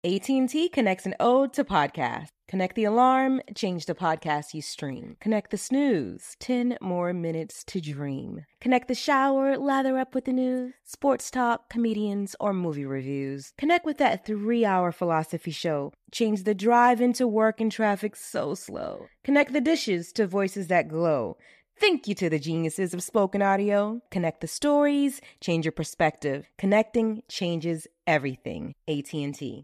AT&T connects an ode to podcasts. Connect the alarm, change the podcast you stream. Connect the snooze, 10 more minutes to dream. Connect the shower, lather up with the news, sports talk, comedians, or movie reviews. Connect with that 3-hour philosophy show. Change the drive into work and traffic so slow. Connect the dishes to voices that glow. Thank you to the geniuses of spoken audio. Connect the stories, change your perspective. Connecting changes everything. AT&T.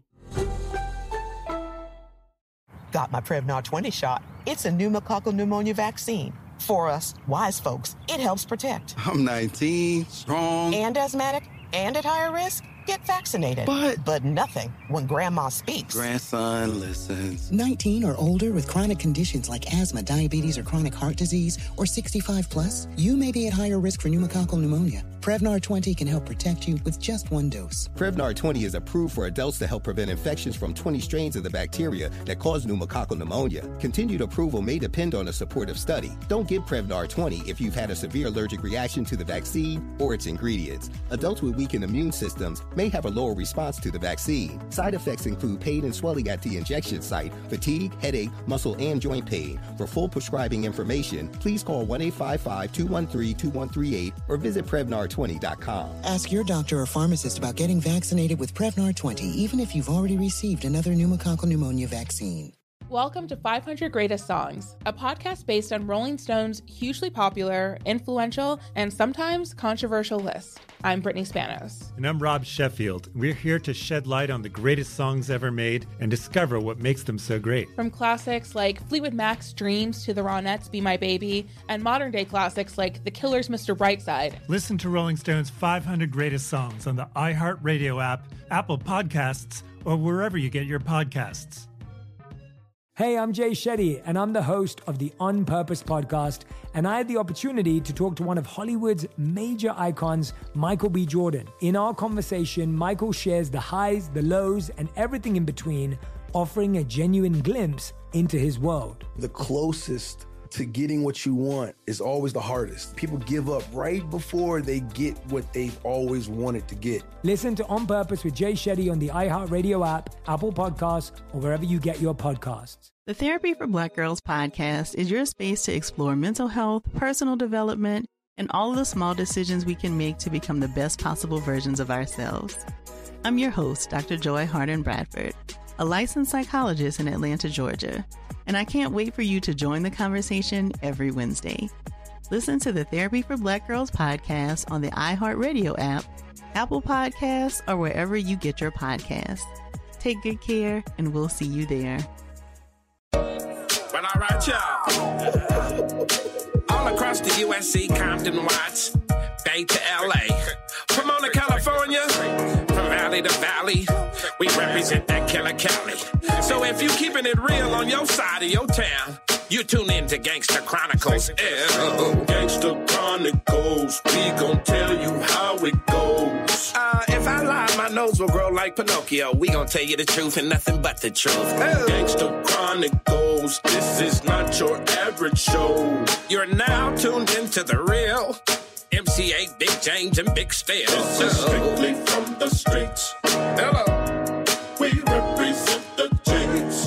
Got my Prevnar 20 shot. It's a pneumococcal pneumonia vaccine. For us, wise folks, it helps protect. I'm 19, strong. And asthmatic, and at higher risk. Get vaccinated. But nothing when grandma speaks. Grandson listens. 19 or older with chronic conditions like asthma, diabetes, or chronic heart disease, or 65 plus, you may be at higher risk for pneumococcal pneumonia. Prevnar 20 can help protect you with just one dose. Prevnar 20 is approved for adults to help prevent infections from 20 strains of the bacteria that cause pneumococcal pneumonia. Continued approval may depend on a supportive study. Don't get Prevnar 20 if you've had a severe allergic reaction to the vaccine or its ingredients. Adults with weakened immune systems may have a lower response to the vaccine. Side effects include pain and swelling at the injection site, fatigue, headache, muscle, and joint pain. For full prescribing information, please call 1-855-213-2138 or visit Prevnar20.com. Ask your doctor or pharmacist about getting vaccinated with Prevnar 20, even if you've already received another pneumococcal pneumonia vaccine. Welcome to 500 Greatest Songs, a podcast based on Rolling Stone's hugely popular, influential, and sometimes controversial list. I'm Brittany Spanos. And I'm Rob Sheffield. We're here to shed light on the greatest songs ever made and discover what makes them so great. From classics like Fleetwood Mac's Dreams to the Ronettes' Be My Baby, and modern-day classics like The Killers' Mr. Brightside. Listen to Rolling Stone's 500 Greatest Songs on the iHeartRadio app, Apple Podcasts, or wherever you get your podcasts. Hey, I'm Jay Shetty, and I'm the host of the On Purpose podcast, and I had the opportunity to talk to one of Hollywood's major icons, Michael B. Jordan. In our conversation, Michael shares the highs, the lows, and everything in between, offering a genuine glimpse into his world. The closest to getting what you want is always the hardest. People give up right before they get what they've always wanted to get. Listen to On Purpose with Jay Shetty on the iHeartRadio app, Apple Podcasts, or wherever you get your podcasts. The Therapy for Black Girls podcast is your space to explore mental health, personal development, and all of the small decisions we can make to become the best possible versions of ourselves. I'm your host, Dr. Joy Harden Bradford, a licensed psychologist in Atlanta, Georgia, and I can't wait for you to join the conversation every Wednesday. Listen to the Therapy for Black Girls podcast on the iHeartRadio app, Apple Podcasts, or wherever you get your podcasts. Take good care, and we'll see you there. Well, all right, y'all. All across the USC, Compton, Watts, Bay to LA, Pomona, California, from valley to valley, we represent that killer Cali. So if you keeping it real on your side of your town, you tune in to Gangsta Chronicles. Gangsta Chronicles, we gon' tell you how it goes. If I lie, my nose will grow like Pinocchio. We gon' tell you the truth and nothing but the truth. Gangsta Chronicles, this is not your average show. You're now tuned into the real MC8, Big James, and Big Steel. This is strictly from the streets. Hello, we represent the James.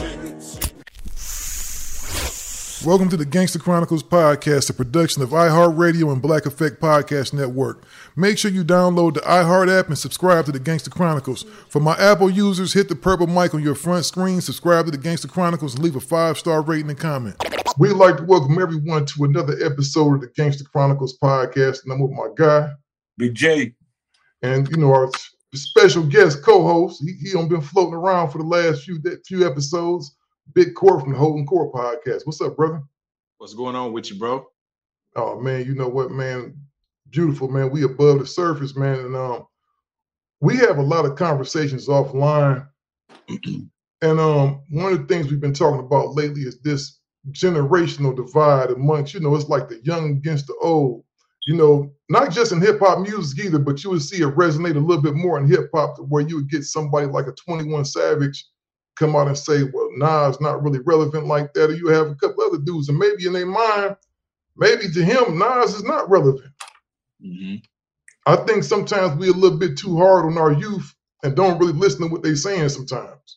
Welcome to the Gangsta Chronicles podcast, a production of iHeartRadio and Black Effect Podcast Network. Make sure you download the iHeart app and subscribe to the Gangsta Chronicles. For my Apple users, hit the purple mic on your front screen, subscribe to the Gangsta Chronicles, and leave a 5-star rating and comment. We'd like to welcome everyone to another episode of the Gangsta Chronicles podcast, and I'm with my guy, Big J. And, you know, our special guest co-host, he done been floating around for the last few episodes, Big Court from the Holden Court podcast. What's up, brother? What's going on with you, bro? Oh, man, you know what, man? Beautiful, man. We above the surface, man. And we have a lot of conversations offline. And one of the things we've been talking about lately is this generational divide amongst, you know, it's like the young against the old. You know, not just in hip-hop music either, but you would see it resonate a little bit more in hip-hop where you would get somebody like a 21 Savage come out and say, well, Nas not really relevant like that. Or you have a couple other dudes, and maybe in their mind, maybe to him, Nas is not relevant. Mm-hmm. I think sometimes we're a little bit too hard on our youth and don't really listen to what they're saying sometimes.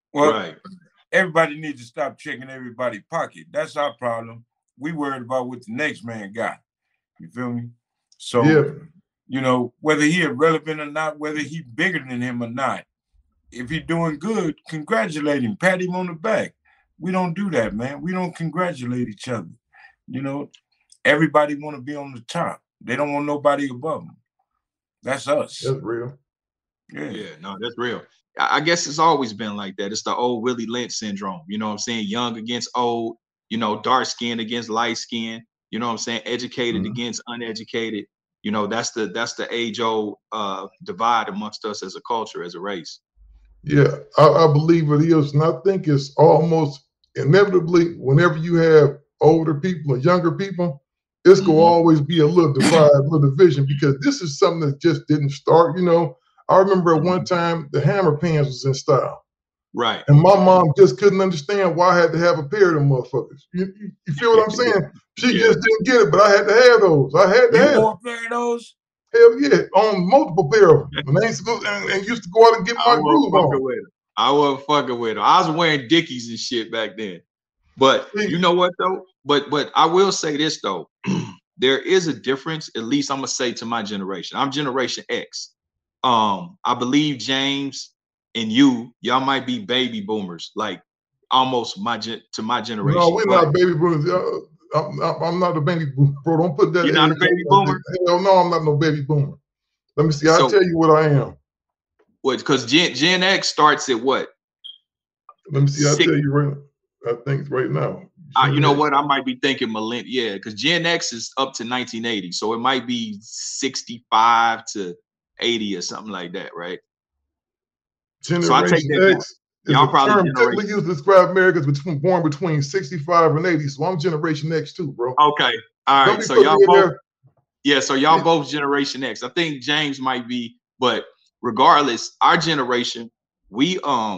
Well, everybody needs to stop checking everybody's pocket. That's our problem. We worried about what the next man got. You feel me? So, you know, whether he irrelevant or not, whether he bigger than him or not, if he's doing good, congratulate him, pat him on the back. We don't do that, man. We don't congratulate each other. You know, everybody want to be on the top. They don't want nobody above them. That's us. That's real. Yeah, no, that's real. I guess it's always been like that. It's the old Willie Lynch syndrome. You know what I'm saying? Young against old, you know, dark skin against light skin, you know what I'm saying? Educated against uneducated. You know, that's the age-old divide amongst us as a culture, as a race. Yeah, I believe it is. And I think it's almost inevitably whenever you have older people and younger people, it's going to always be a little divide, a little division, because this is something that just didn't start. You know, I remember at one time the hammer pants was in style. Right. And my mom just couldn't understand why I had to have a pair of them motherfuckers. You feel what I'm saying? She just didn't get it, but I had to have those. I had to have a pair of those? Hell yeah, on multiple pair of them. And I used to go and used to go out and get my groove on. I wasn't fucking with them. I was wearing Dickies and shit back then. But you know what though? But I will say this though. There is a difference, at least I'm gonna say to my generation. I'm Generation X. I believe James and y'all might be baby boomers, like almost to my generation. No, we're not baby boomers. I'm not a baby boomer, bro. Don't put that. You're not a baby boomer? Hell no, I'm not no baby boomer. Let me see. I'll tell you what I am. What? Because Gen X starts at what? Let me see. I'll tell you right. I think right now. You know what? I might be thinking millennial. Yeah, because Gen X is up to 1980, so it might be 65 to 80 or something like that, right? Generation so I take that X is a term typically used to describe Americans born between 65 and 80. So I'm Generation X too, bro. Okay, all right. So y'all both, so y'all both Generation X. I think James might be, but regardless, our generation, we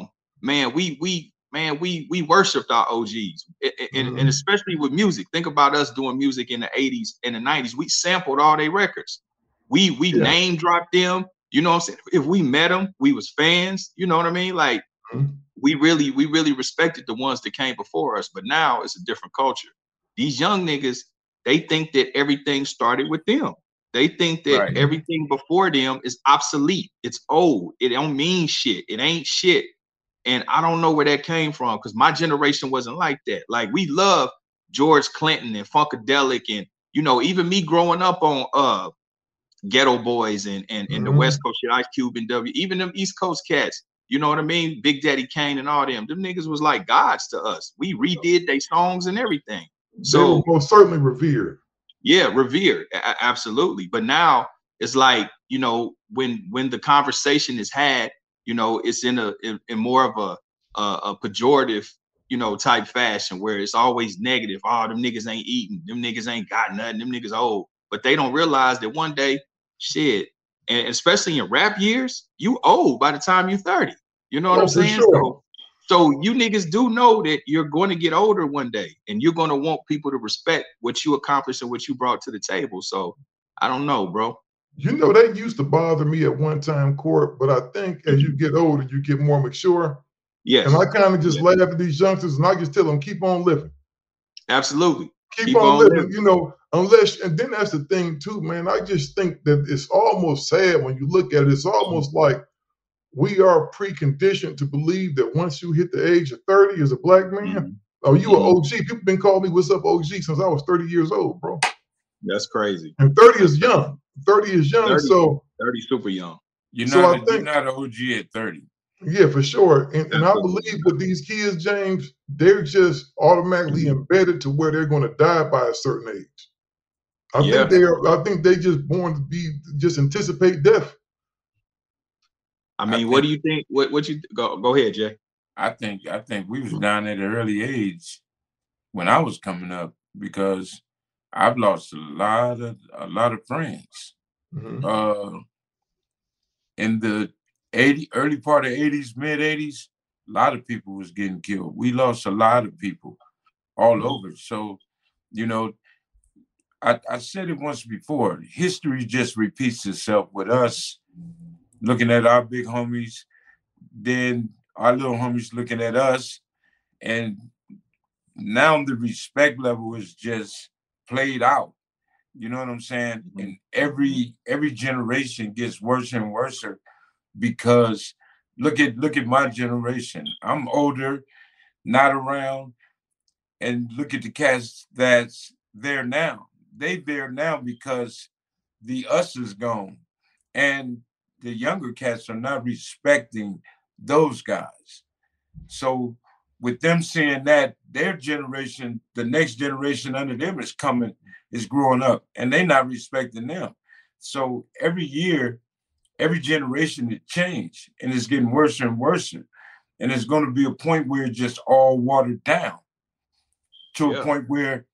worshipped our OGs, and especially with music. Think about us doing music in the 80s and the 90s. We sampled all their records. We name dropped them. You know what I'm saying? If we met them, we was fans. You know what I mean? Like we really respected the ones that came before us. But now it's a different culture. These young niggas, they think that everything started with them. They think that everything before them is obsolete. It's old. It don't mean shit. It ain't shit. And I don't know where that came from, because my generation wasn't like that. Like, we love George Clinton and Funkadelic, and, you know, even me growing up on Ghetto Boys and the West Coast shit, Ice Cube and even them East Coast cats, you know what I mean? Big Daddy Kane and all them. Them niggas was like gods to us. We redid their songs and everything. So they were most certainly revered. Yeah, revered. Absolutely. But now it's like, you know, when the conversation is had, you know, it's in more of a pejorative, you know, type fashion where it's always negative. Oh, them niggas ain't eating. Them niggas ain't got nothing. Them niggas old. But they don't realize that one day, shit, and especially in rap years, you old by the time you're 30. You know what I'm saying? Sure. So you niggas do know that you're going to get older one day, and you're going to want people to respect what you accomplished and what you brought to the table. So I don't know, bro. You know, that used to bother me at one time, Court, but I think as you get older, you get more mature. Yes. And I kind of just laugh at these youngsters, and I just tell them, keep on living. Absolutely. Keep on living, you know, unless, and then that's the thing too, man. I just think that it's almost sad when you look at it. It's almost like we are preconditioned to believe that once you hit the age of 30 as a black man, oh, you an OG. People been calling me, what's up, OG, since I was 30 years old, bro. That's crazy. And 30 is young. 30 is young, 30, so 30 super young. You're not an OG at 30. Yeah, for sure. And I believe with these kids, James, they're just automatically embedded to where they're going to die by a certain age. I think they just born to be just anticipate death. I mean, what do you think? What you go ahead, Jay? I think we was down at an early age when I was coming up, because I've lost a lot of friends. In the early part of 80s, mid 80s, a lot of people was getting killed. We lost a lot of people all over. So, you know, I said it once before, history just repeats itself with us looking at our big homies. Then our little homies looking at us, and now the respect level is just played out. You know what I'm saying? And every generation gets worse and worse because look at my generation. I'm older, not around, and look at the cats that's there now. They there now because the us is gone, and the younger cats are not respecting those guys. So with them seeing that, their generation, the next generation under them is growing up, and they're not respecting them. So every year, every generation it change, and it's getting worse and worse. And it's going to be a point where it's just all watered down to a point where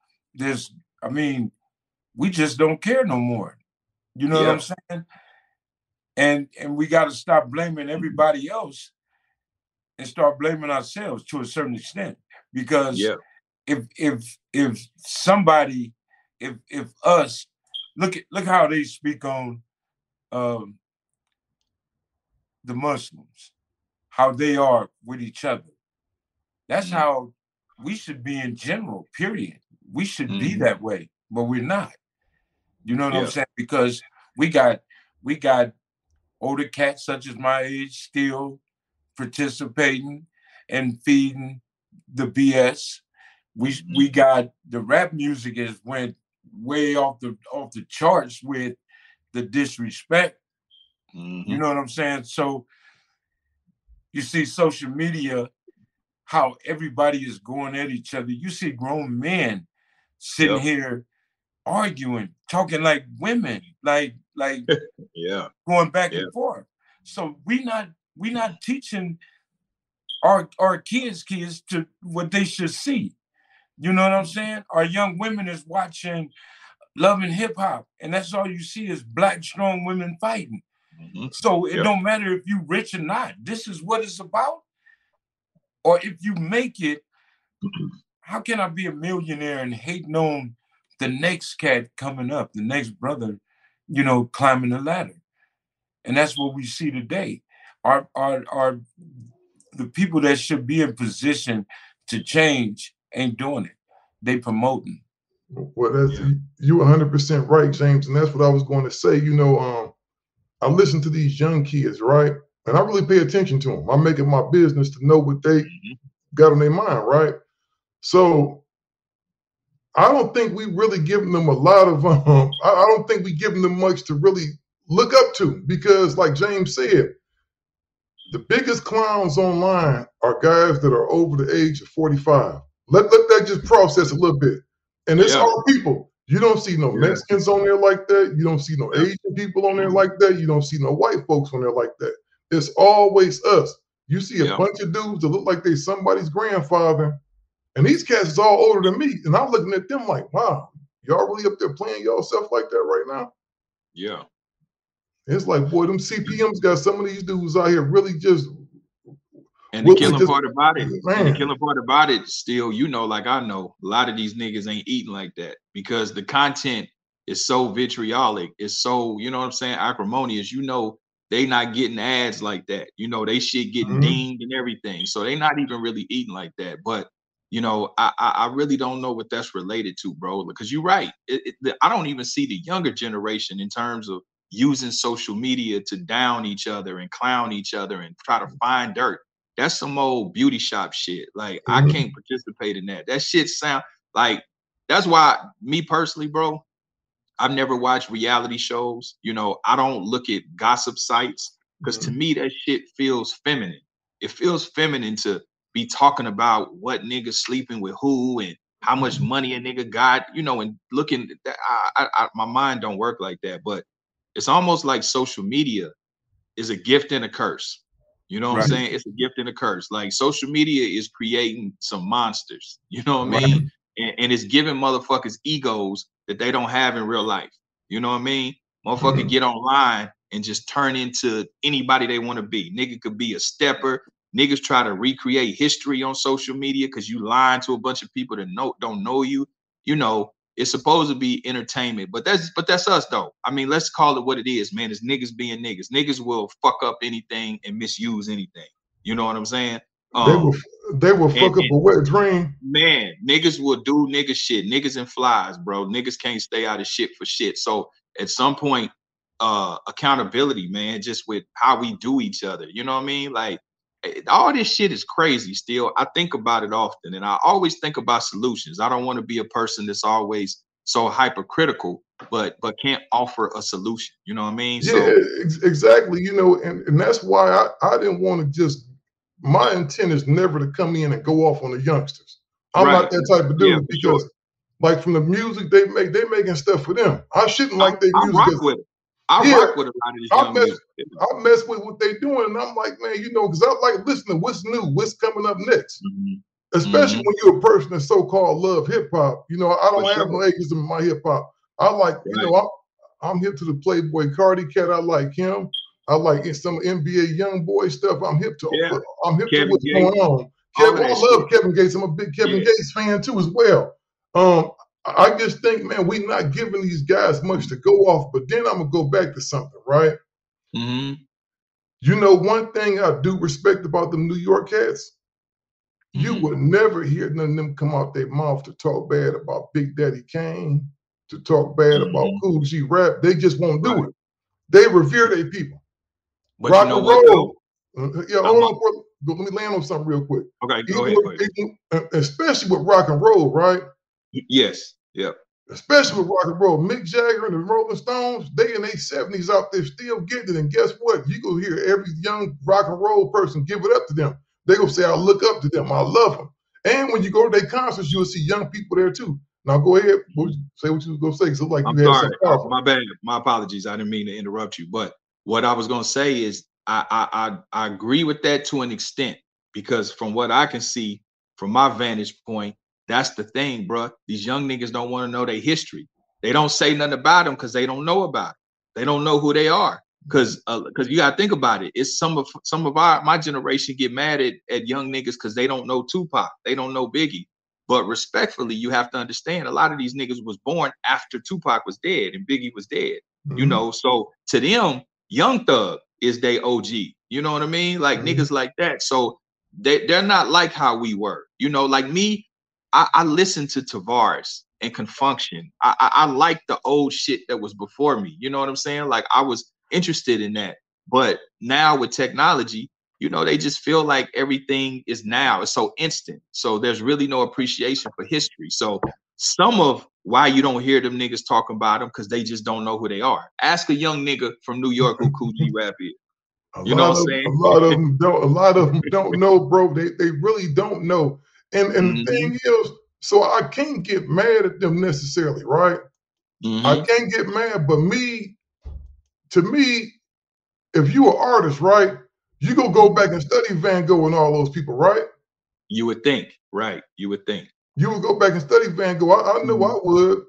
we just don't care no more. You know what I'm saying? And we got to stop blaming everybody else and start blaming ourselves to a certain extent. Because if somebody, if us, look how they speak on the Muslims, how they are with each other. That's how we should be in general, period. We should be that way, but we're not. You know what I'm saying? Because we got older cats such as my age still participating and feeding the BS. We got the rap music has went way off the charts with the disrespect. You know what I'm saying? So you see social media, how everybody is going at each other. You see grown men sitting here arguing, talking like women, like going back and forth. So we not teaching our kids to what they should see. You know what I'm saying? Our young women is watching Love and Hip Hop, and that's all you see is black strong women fighting. So it don't matter if you rich or not. This is what it's about. Or if you make it, how can I be a millionaire and hating on the next cat coming up, the next brother, climbing the ladder? And that's what we see today. Our the people that should be in position to change ain't doing it. They promoting. Well, that's you 100% right, James, and that's what I was going to say. I listen to these young kids, right? And I really pay attention to them. I make it my business to know what they got on their mind, right? So I don't think we really giving them a lot of, I don't think we giving them much to really look up to, because like James said, the biggest clowns online are guys that are over the age of 45. Let that just process a little bit. And it's all people. You don't see no Mexicans on there like that. You don't see no Asian people on there like that. You don't see no white folks on there like that. It's always us. You see a bunch of dudes that look like they somebody's grandfather, and these cats is all older than me. And I'm looking at them like, wow, y'all really up there playing y'all stuff like that right now? Yeah. It's like, boy, them CPMs got some of these dudes out here really just. And the killing part about it, still, like I know, a lot of these niggas ain't eating like that because the content is so vitriolic. It's so, you know what I'm saying, acrimonious. They not getting ads like that. They shit getting dinged and everything. So they not even really eating like that. But, I really don't know what that's related to, bro. Because you're right. I don't even see the younger generation in terms of using social media to down each other and clown each other and try to find dirt. That's some old beauty shop shit. Like, I can't participate in that. That shit sound like, that's why me personally, bro, I've never watched reality shows. I don't look at gossip sites because to me, that shit feels feminine. It feels feminine to be talking about what niggas sleeping with who and how much money a nigga got, and looking at that. My mind don't work like that, but it's almost like social media is a gift and a curse. You know what I'm saying? It's a gift and a curse. Like, social media is creating some monsters. You know what I mean? And it's giving motherfuckers egos that they don't have in real life. You know what I mean? Motherfucker get online and just turn into anybody they want to be. Nigga could be a stepper. Niggas try to recreate history on social media because you lying to a bunch of people that don't know you. It's supposed to be entertainment, but that's us though. I mean, let's call it what it is, man. It's niggas being niggas. Niggas will fuck up anything and misuse anything. You know what I'm saying? They will fuck up a wet dream. Man, niggas will do nigga shit. Niggas and flies, bro. Niggas can't stay out of shit for shit. So at some point, accountability, man, just with how we do each other. You know what I mean? Like, all this shit is crazy still. I think about it often, and I always think about solutions. I don't want to be a person that's always so hypercritical, but can't offer a solution. You know what I mean? Yeah, exactly. You know, and that's why I didn't want to just, my intent is never to come in and go off on the youngsters. I'm not that type of dude because like from the music they make, they making stuff for them. I shouldn't like their music. I rock with it. I rock with a lot of this young music. I mess with what they doing, and I'm like, man, you know, because I like listening to what's new, what's coming up next. Especially when you're a person that so-called love hip hop. You know, I don't have no atheism in my hip hop. I like, you know, I'm hip to the Playboy Cardi cat. I like him. I like some NBA young boy stuff. I'm hip to. I'm hip to what's going on. I love Kevin Gates. I'm a big Kevin Gates fan too, as well. I just think, man, we not giving these guys much to go off. But then I'm gonna go back to something, right? You know, one thing I do respect about the New York cats, you would never hear none of them come out their mouth to talk bad about Big Daddy Kane, to talk bad about Kool G Rap. They just won't do it. They revere their people. But rock you know and what, roll. Hold on, bro. Let me land on something real quick. Okay, go ahead. Especially with rock and roll, right? Yes. Yep. Especially with rock and roll. Mick Jagger and the Rolling Stones, they in their 70s out there still getting it. And guess what? You go hear every young rock and roll person give it up to them. They gonna say, I look up to them. I love them. And when you go to their concerts, you'll see young people there too. Now go ahead. Say what you was gonna say. So like I'm sorry. My bad. My apologies. I didn't mean to interrupt you. But what I was gonna say is I agree with that to an extent, because from what I can see from my vantage point, that's the thing, bro. These young niggas don't want to know their history. They don't say nothing about them because they don't know about it. They don't know who they are. Because you gotta think about it. It's some of my generation get mad at young niggas because they don't know Tupac, they don't know Biggie. But respectfully, you have to understand a lot of these niggas was born after Tupac was dead and Biggie was dead. You know, so to them, Young Thug is they OG. You know what I mean? Like niggas like that. So they're not like how we were. You know, like me, I listen to Tavares and Confunction. I like the old shit that was before me. You know what I'm saying? Like I was interested in that. But now with technology, you know, they just feel like everything is now. It's so instant. So there's really no appreciation for history. So some of why you don't hear them niggas talking about them, because they just don't know who they are. Ask a young nigga from New York who Kool G Rap is. You know what I'm saying? A lot of them don't know, bro. They really don't know. And the thing is, so I can't get mad at them necessarily, right? I can't get mad, but to me, if you an artist, right, you gonna go back and study Van Gogh and all those people, right? You would think, right? You would think. You would go back and study Van Gogh. I knew I would.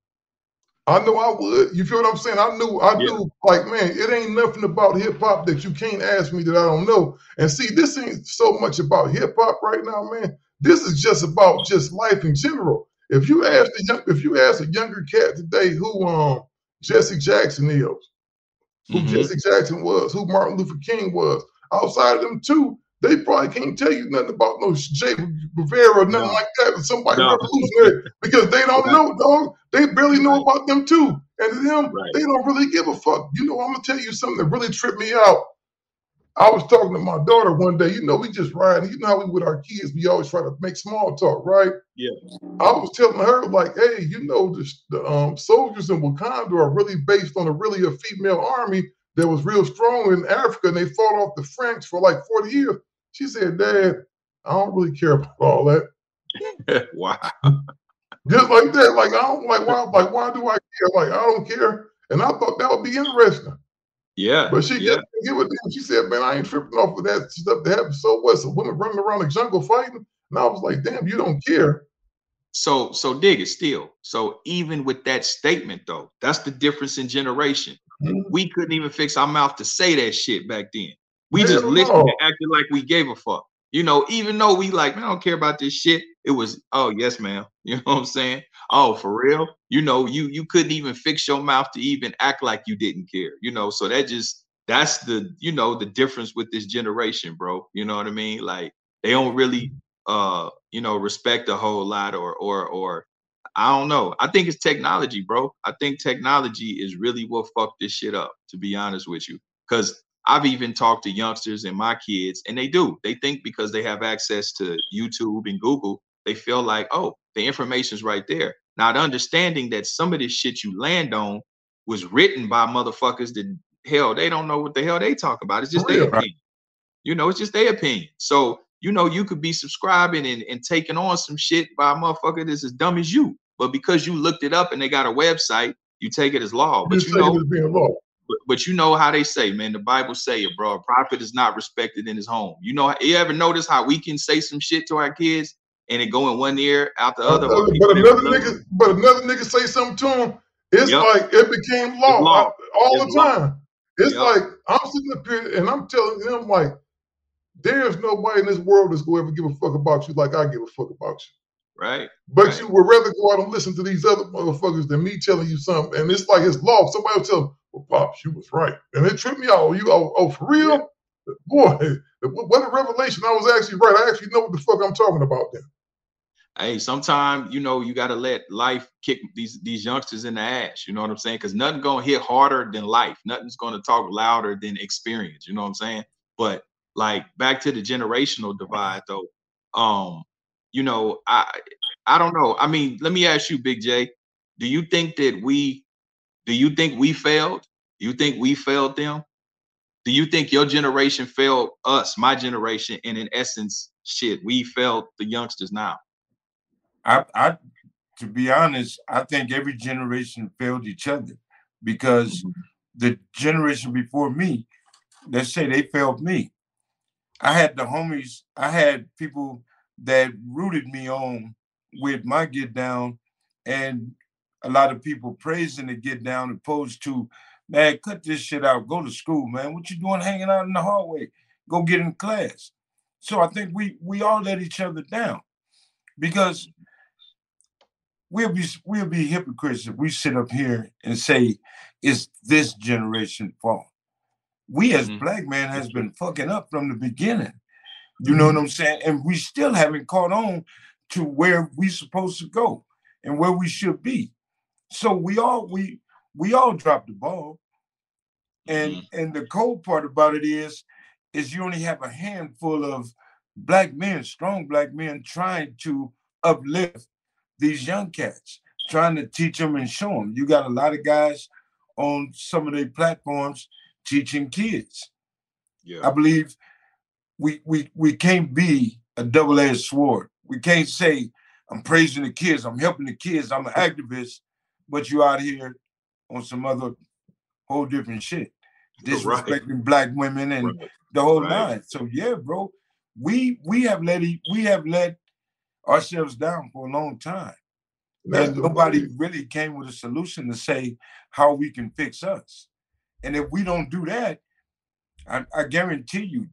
I know I would. You feel what I'm saying? I knew, like, man, it ain't nothing about hip hop that you can't ask me that I don't know. And see, this ain't so much about hip hop right now, man. This is just about just life in general. If you ask a younger cat today who Jesse Jackson is, who Jesse Jackson was, who Martin Luther King was, outside of them two, they probably can't tell you nothing about no Che Guevara or nothing like that, or somebody revolutionary, because they don't know, dog. They barely know about them too. And to them, they don't really give a fuck. You know, I'm gonna tell you something that really tripped me out. I was talking to my daughter one day. You know, we just riding. You know how we with our kids, we always try to make small talk, right? Yeah. I was telling her, like, hey, you know, the soldiers in Wakanda are really based on a female army that was real strong in Africa, and they fought off the French for like 40 years. She said, Dad, I don't really care about all that. Wow. Just like that. Like, I don't why do I care? Like, I don't care. And I thought that would be interesting. Yeah. But she just didn't give a damn. She said, man, I ain't tripping off of that stuff to happen. So what? So women running around the jungle fighting? And I was like, damn, you don't care. So dig it still. So even with that statement, though, that's the difference in generation. We couldn't even fix our mouth to say that shit back then. We just listened and acted like we gave a fuck. You know, even though we like, man, I don't care about this shit. It was, oh, yes, ma'am. You know what I'm saying? Oh, for real? You know, you couldn't even fix your mouth to even act like you didn't care. You know, so that just that's the, you know, the difference with this generation, bro. You know what I mean? Like they don't really you know, respect a whole lot or I don't know. I think it's technology, bro. I think technology is really what fucked this shit up, to be honest with you. Because I've even talked to youngsters and my kids, and they do. They think because they have access to YouTube and Google, they feel like, oh, the information's right there. Now, the understanding that some of this shit you land on was written by motherfuckers that, hell, they don't know what the hell they talk about. It's just their opinion. You know, it's just their opinion. So, you know, you could be subscribing and taking on some shit by a motherfucker that's as dumb as you. But because you looked it up and they got a website, you take it as law. But you know, but you know how they say, man, the Bible say it, bro. A prophet is not respected in his home. You know, you ever notice how we can say some shit to our kids and it go in one ear out the other? But another nigga say something to him, it's like it became law all the time. It's like I'm sitting up here and I'm telling them, like, there's nobody in this world that's going to ever give a fuck about you like I give a fuck about you. Right. But you would rather go out and listen to these other motherfuckers than me telling you something. And it's like it's law. Somebody will tell them, well, Pops, you was right. And it tripped me out. Oh, for real? Yeah. Boy, what a revelation. I was actually right. I actually know what the fuck I'm talking about then. Hey, sometimes, you know, you got to let life kick these youngsters in the ass. You know what I'm saying? Because nothing's going to hit harder than life. Nothing's going to talk louder than experience. You know what I'm saying? But like back to the generational divide, though. You know, I don't know. I mean, let me ask you, Big J. Do you think we failed? Do you think we failed them? Do you think your generation failed us, my generation, and in essence, shit, we failed the youngsters now? I to be honest, I think every generation failed each other because the generation before me, let's say they failed me. I had the homies, I had people that rooted me on with my get down, and a lot of people praising the get down opposed to, man, cut this shit out, go to school, man. What you doing hanging out in the hallway? Go get in class. So I think we all let each other down because we'll be hypocrites if we sit up here and say it's this generation's fault. We as black man has been fucking up from the beginning. You know what I'm saying? And we still haven't caught on to where we supposed to go and where we should be. So we all dropped the ball. And the cold part about it is you only have a handful of black men, strong black men, trying to uplift these young cats, trying to teach them and show them. You got a lot of guys on some of their platforms teaching kids. Yeah. I believe we can't be a double-edged sword. We can't say, I'm praising the kids, I'm helping the kids, I'm an activist, but you out here on some other whole different shit. Disrespecting black women and the whole nine. So yeah, bro, we have let ourselves down for a long time. And nobody really came with a solution to say how we can fix us. And if we don't do that, I guarantee you,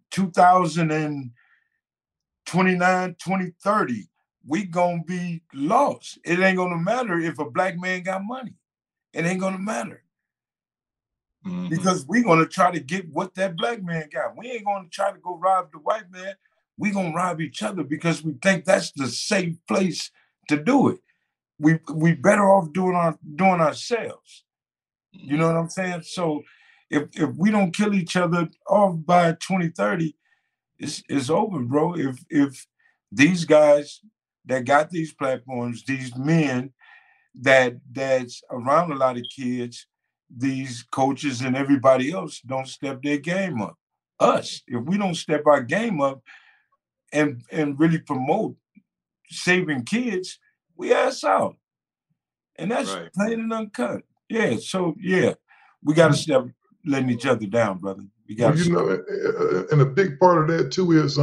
2029, 2030, we gonna be lost. It ain't gonna matter if a black man got money. It ain't gonna matter. Because we're gonna try to get what that black man got. We ain't gonna try to go rob the white man. We gonna rob each other because we think that's the safe place to do it. We better off doing ourselves. You know what I'm saying? So if we don't kill each other off by 2030, it's over, bro. If these guys that got these platforms, these men that's around a lot of kids, these coaches and everybody else don't step their game up. Us, if we don't step our game up and really promote saving kids, we ass out. And that's plain and uncut. Yeah, so yeah, we got to step letting each other down, brother. We got to. And a big part of that too is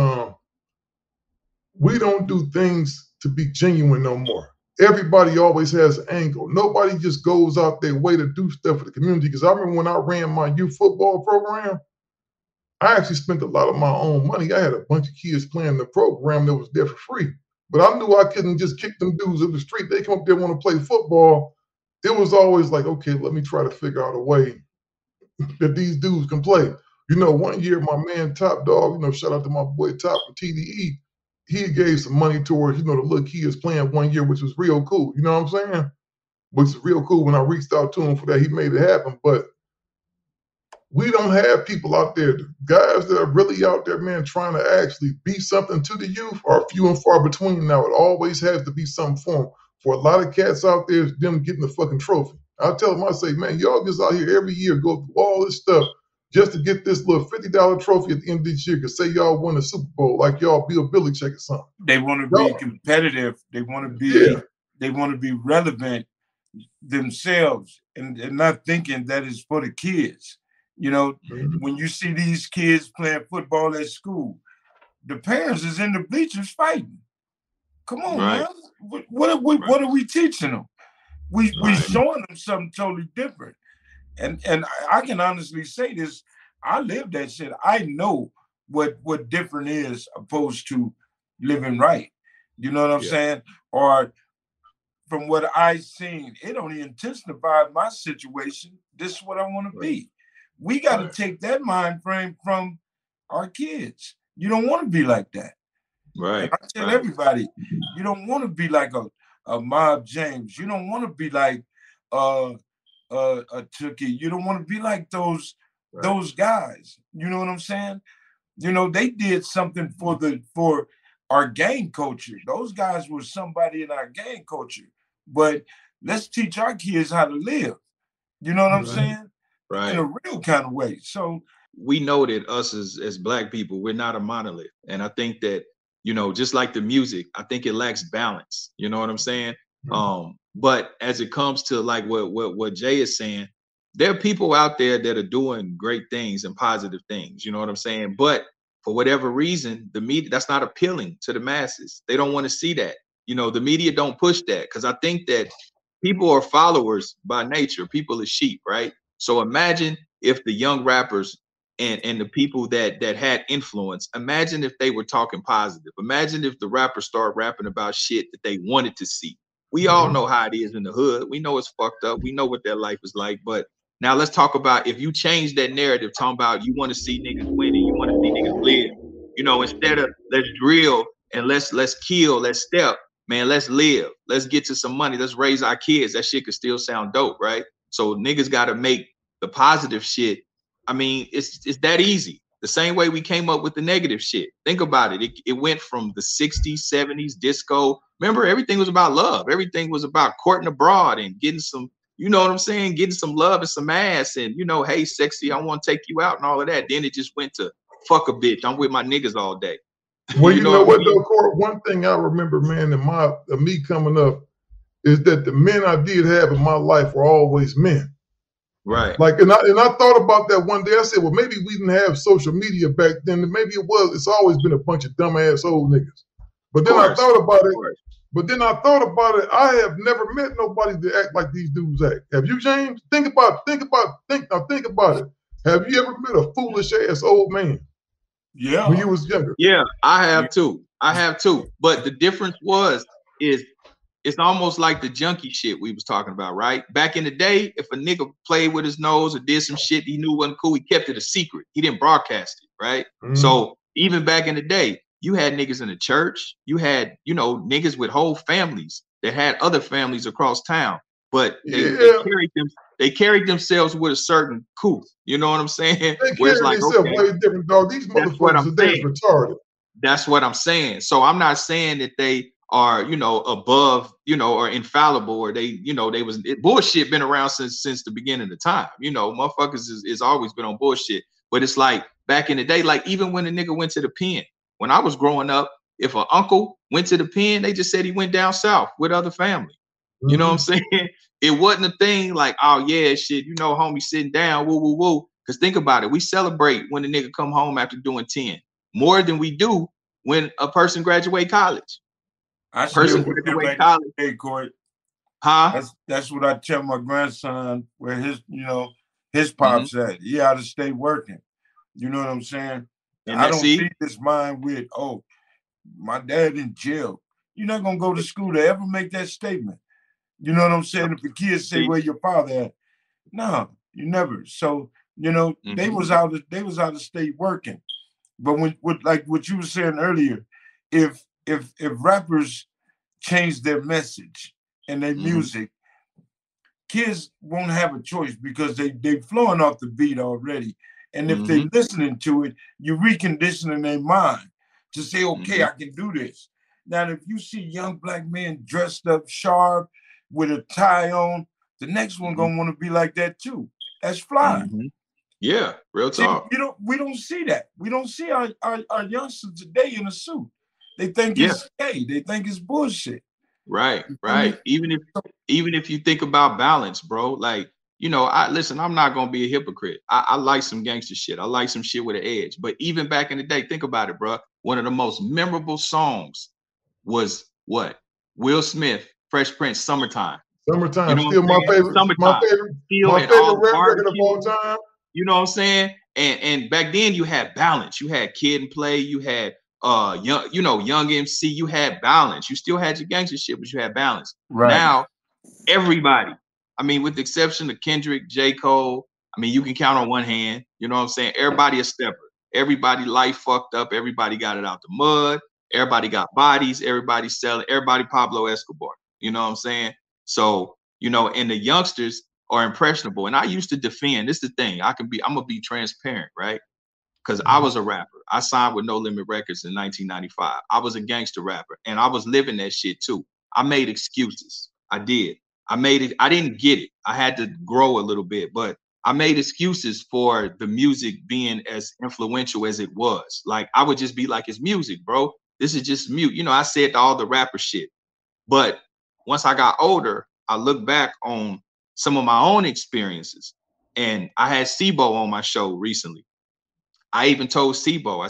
we don't do things to be genuine no more. Everybody always has an angle. Nobody just goes out their way to do stuff for the community. Because I remember when I ran my youth football program, I actually spent a lot of my own money. I had a bunch of kids playing the program that was there for free. But I knew I couldn't just kick them dudes up the street. They come up there and want to play football. It was always like, okay, let me try to figure out a way, that these dudes can play. You know, one year my man Top Dog, you know, shout out to my boy Top for TDE, he gave some money towards, you know, the little kids playing one year, which was real cool. You know what I'm saying? Which is real cool. When I reached out to him for that, he made it happen. But we don't have people out there, the guys that are really out there, man, trying to actually be something to the youth are few and far between now. It always has to be some form. For a lot of cats out there, it's them getting the fucking trophy. I tell them, I say, man, y'all just out here every year go through all this stuff just to get this little $50 trophy at the end of this year because say y'all won a Super Bowl like y'all Bill Belichick or something. They want to be competitive. They want to be they want to be relevant themselves and not thinking that it's for the kids. You know, when you see these kids playing football at school, the parents is in the bleachers fighting. Come on, man. What are we teaching them? We showing them something totally different. And I can honestly say this, I live that shit. I know what different is opposed to living right. You know what I'm saying? Or from what I've seen, it only intensified my situation. This is what I want to be. We got to take that mind frame from our kids. You don't want to be like that. Right. And I tell everybody, you don't want to be like a Mob James. You don't want to be like a Tookie. You don't want to be like those guys. You know what I'm saying? You know, they did something for our gang culture. Those guys were somebody in our gang culture. But let's teach our kids how to live. You know what I'm saying? Right. In a real kind of way. So we know that us as Black people, we're not a monolith. And I think that, you know, just like the music, I think it lacks balance. You know what I'm saying? But as it comes to like what Jay is saying, there are people out there that are doing great things and positive things. You know what I'm saying? But for whatever reason, the media, that's not appealing to the masses. They don't want to see that. You know, the media don't push that because I think that people are followers by nature. People are sheep, right? So imagine if the young rappers and the people that had influence, imagine if they were talking positive. Imagine if the rappers start rapping about shit that they wanted to see. We all know how it is in the hood. We know it's fucked up. We know what their life is like. But now let's talk about if you change that narrative, talking about you want to see niggas winning, you want to see niggas live. You know, instead of let's drill and let's kill, let's step, man, let's live. Let's get to some money. Let's raise our kids. That shit could still sound dope, right? So niggas got to make the positive shit. I mean, it's that easy. The same way we came up with the negative shit. Think about it. It went from the 60s, 70s, disco. Remember, everything was about love. Everything was about courting abroad and getting some, you know what I'm saying? Getting some love and some ass and, you know, hey, sexy, I want to take you out and all of that. Then it just went to fuck a bitch. I'm with my niggas all day. Well, you know what, though, Court? One thing I remember, man, in me coming up is that the men I did have in my life were always men. Right. Like, and I thought about that one day. I said, well, maybe we didn't have social media back then. Maybe it's always been a bunch of dumbass old niggas. But then I thought about it. I have never met nobody that act like these dudes act. Have you, James? Think about it. Have you ever met a foolish ass old man? Yeah. When you was younger? Yeah, I have too. But the difference is it's almost like the junkie shit we was talking about, right? Back in the day, if a nigga played with his nose or did some shit he knew wasn't cool, he kept it a secret. He didn't broadcast it, right? Mm-hmm. So even back in the day, you had niggas in the church. You had, you know, niggas with whole families that had other families across town, but they carried themselves with a certain couth. You know what I'm saying? They carried themselves way different, dog. These motherfuckers are retarded. That's what I'm saying. So I'm not saying that they are, you know, above, you know, or infallible, or they, you know, bullshit been around since the beginning of the time. You know, motherfuckers is always been on bullshit. But it's like back in the day, like even when a nigga went to the pen, when I was growing up, if an uncle went to the pen, they just said he went down south with other family. Mm-hmm. You know what I'm saying? It wasn't a thing like, oh yeah, shit, you know, homie sitting down, woo, woo, woo. Because think about it, we celebrate when the nigga come home after doing 10 more than we do when a person graduate college. College. Hey, Court. Huh? That's what I tell my grandson where his pops at. He out of state working. You know what I'm saying? And I don't feed his mind with, oh, my dad in jail. You're not gonna go to school to ever make that statement. You know what I'm saying? If the kids say, where your father at? No, you never. So You know, they was out of state working. But like what you were saying earlier, if rappers change their message and their music, kids won't have a choice because they flowing off the beat already. And if they're listening to it, you're reconditioning their mind to say, okay, I can do this. Now, if you see young black men dressed up sharp with a tie on, the next one gonna want to be like that too. That's fly. Yeah, real talk. See, we don't see that. We don't see our youngsters today in a suit. They think it's gay. They think it's bullshit. Right. Even if you think about balance, bro, like, you know, I'm not gonna be a hypocrite. I like some gangster shit. I like some shit with an edge. But even back in the day, think about it, bro. One of the most memorable songs was what? Will Smith, Fresh Prince, Summertime. Summertime, you know still my favorite. My favorite rap record of all time. You know what I'm saying? And back then you had balance. You had Kid and Play. You had Young MC. You had balance. You still had your gangster shit, but you had balance. Right. Now, everybody, I mean, with the exception of Kendrick, J. Cole, I mean, you can count on one hand. You know what I'm saying? Everybody a stepper. Everybody life fucked up. Everybody got it out the mud. Everybody got bodies. Everybody selling. Everybody Pablo Escobar. You know what I'm saying? So, you know, and the youngsters are impressionable. And I used to defend, this is the thing, I'm gonna be transparent, right? Because I was a rapper. I signed with No Limit Records in 1995. I was a gangster rapper and I was living that shit too. I made excuses. I did. I didn't get it. I had to grow a little bit, but I made excuses for the music being as influential as it was. Like, I would just be like, it's music, bro. This is just mute. You know, I said all the rapper shit. But once I got older, I look back on some of my own experiences. And I had Sibo on my show recently. I even told Sibo, I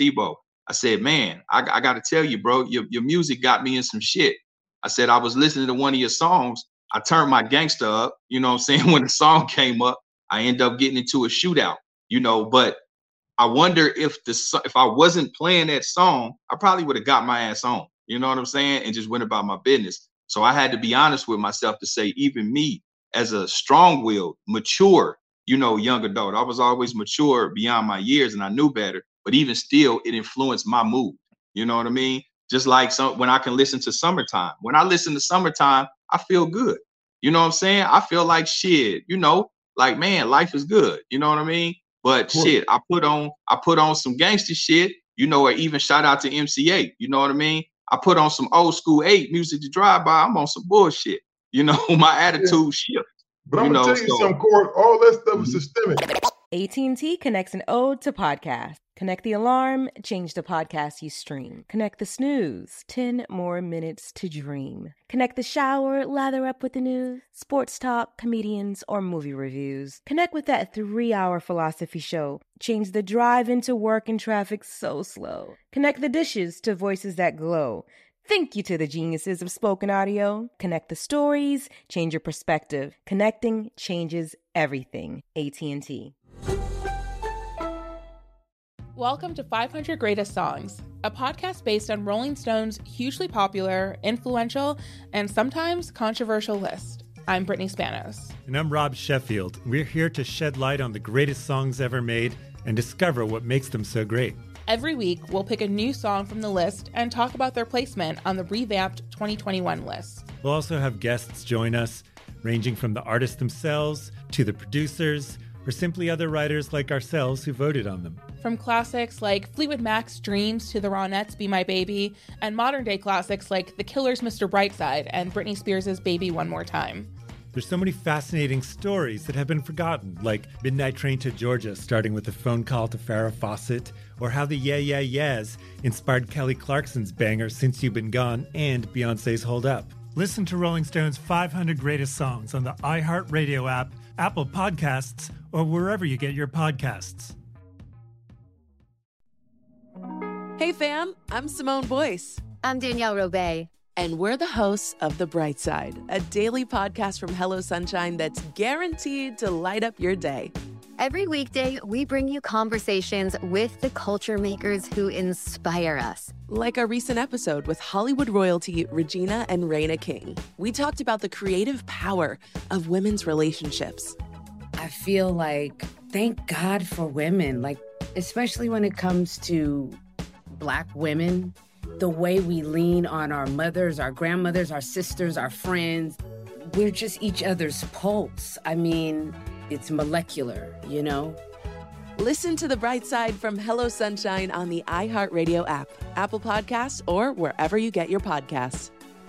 said, man, I got to tell you, bro, your music got me in some shit. I said, I was listening to one of your songs. I turned my gangster up, you know what I'm saying? When the song came up, I ended up getting into a shootout, you know, but I wonder if I wasn't playing that song, I probably would have got my ass on, you know what I'm saying? And just went about my business. So I had to be honest with myself to say, even me as a strong-willed, mature, you know, young adult, I was always mature beyond my years and I knew better, but even still, it influenced my mood. You know what I mean? Just like when I can listen to Summertime. When I listen to Summertime, I feel good. You know what I'm saying? I feel like shit, you know, like, man, life is good. You know what I mean? But shit, I put on some gangster shit, you know, or even shout out to MC8. You know what I mean? I put on some old school 8 music to drive by. I'm on some bullshit. You know, my attitude shift. But I'm going to tell you something, Court. All that stuff is systemic. AT&T connects an ode to podcast. Connect the alarm, change the podcast you stream. Connect the snooze, 10 more minutes to dream. Connect the shower, lather up with the news, sports talk, comedians, or movie reviews. Connect with that 3-hour philosophy show. Change the drive into work and traffic so slow. Connect the dishes to voices that glow. Thank you to the geniuses of spoken audio. Connect the stories, change your perspective. Connecting changes everything. AT&T. Welcome to 500 Greatest Songs, a podcast based on Rolling Stone's hugely popular, influential, and sometimes controversial list. I'm Brittany Spanos. And I'm Rob Sheffield. We're here to shed light on the greatest songs ever made and discover what makes them so great. Every week, we'll pick a new song from the list and talk about their placement on the revamped 2021 list. We'll also have guests join us, ranging from the artists themselves to the producers, or simply other writers like ourselves who voted on them. From classics like Fleetwood Mac's Dreams to the Ronettes' Be My Baby, and modern-day classics like The Killer's Mr. Brightside and Britney Spears' Baby One More Time. There's so many fascinating stories that have been forgotten, like Midnight Train to Georgia, starting with a phone call to Farrah Fawcett, or how the Yeah Yeah Yeahs inspired Kelly Clarkson's banger Since You've Been Gone and Beyoncé's Hold Up. Listen to Rolling Stone's 500 Greatest Songs on the iHeartRadio app, Apple Podcasts, or wherever you get your podcasts. Hey fam, I'm Simone Boyce. I'm Danielle Robay. And we're the hosts of The Bright Side, a daily podcast from Hello Sunshine that's guaranteed to light up your day. Every weekday, we bring you conversations with the culture makers who inspire us. Like our recent episode with Hollywood royalty Regina and Raina King. We talked about the creative power of women's relationships. I feel like thank God for women, like, especially when it comes to Black women, the way we lean on our mothers, our grandmothers, our sisters, our friends. We're just each other's pulse. I mean, it's molecular, you know? Listen to The Bright Side from Hello Sunshine on the iHeartRadio app, Apple Podcasts, or wherever you get your podcasts.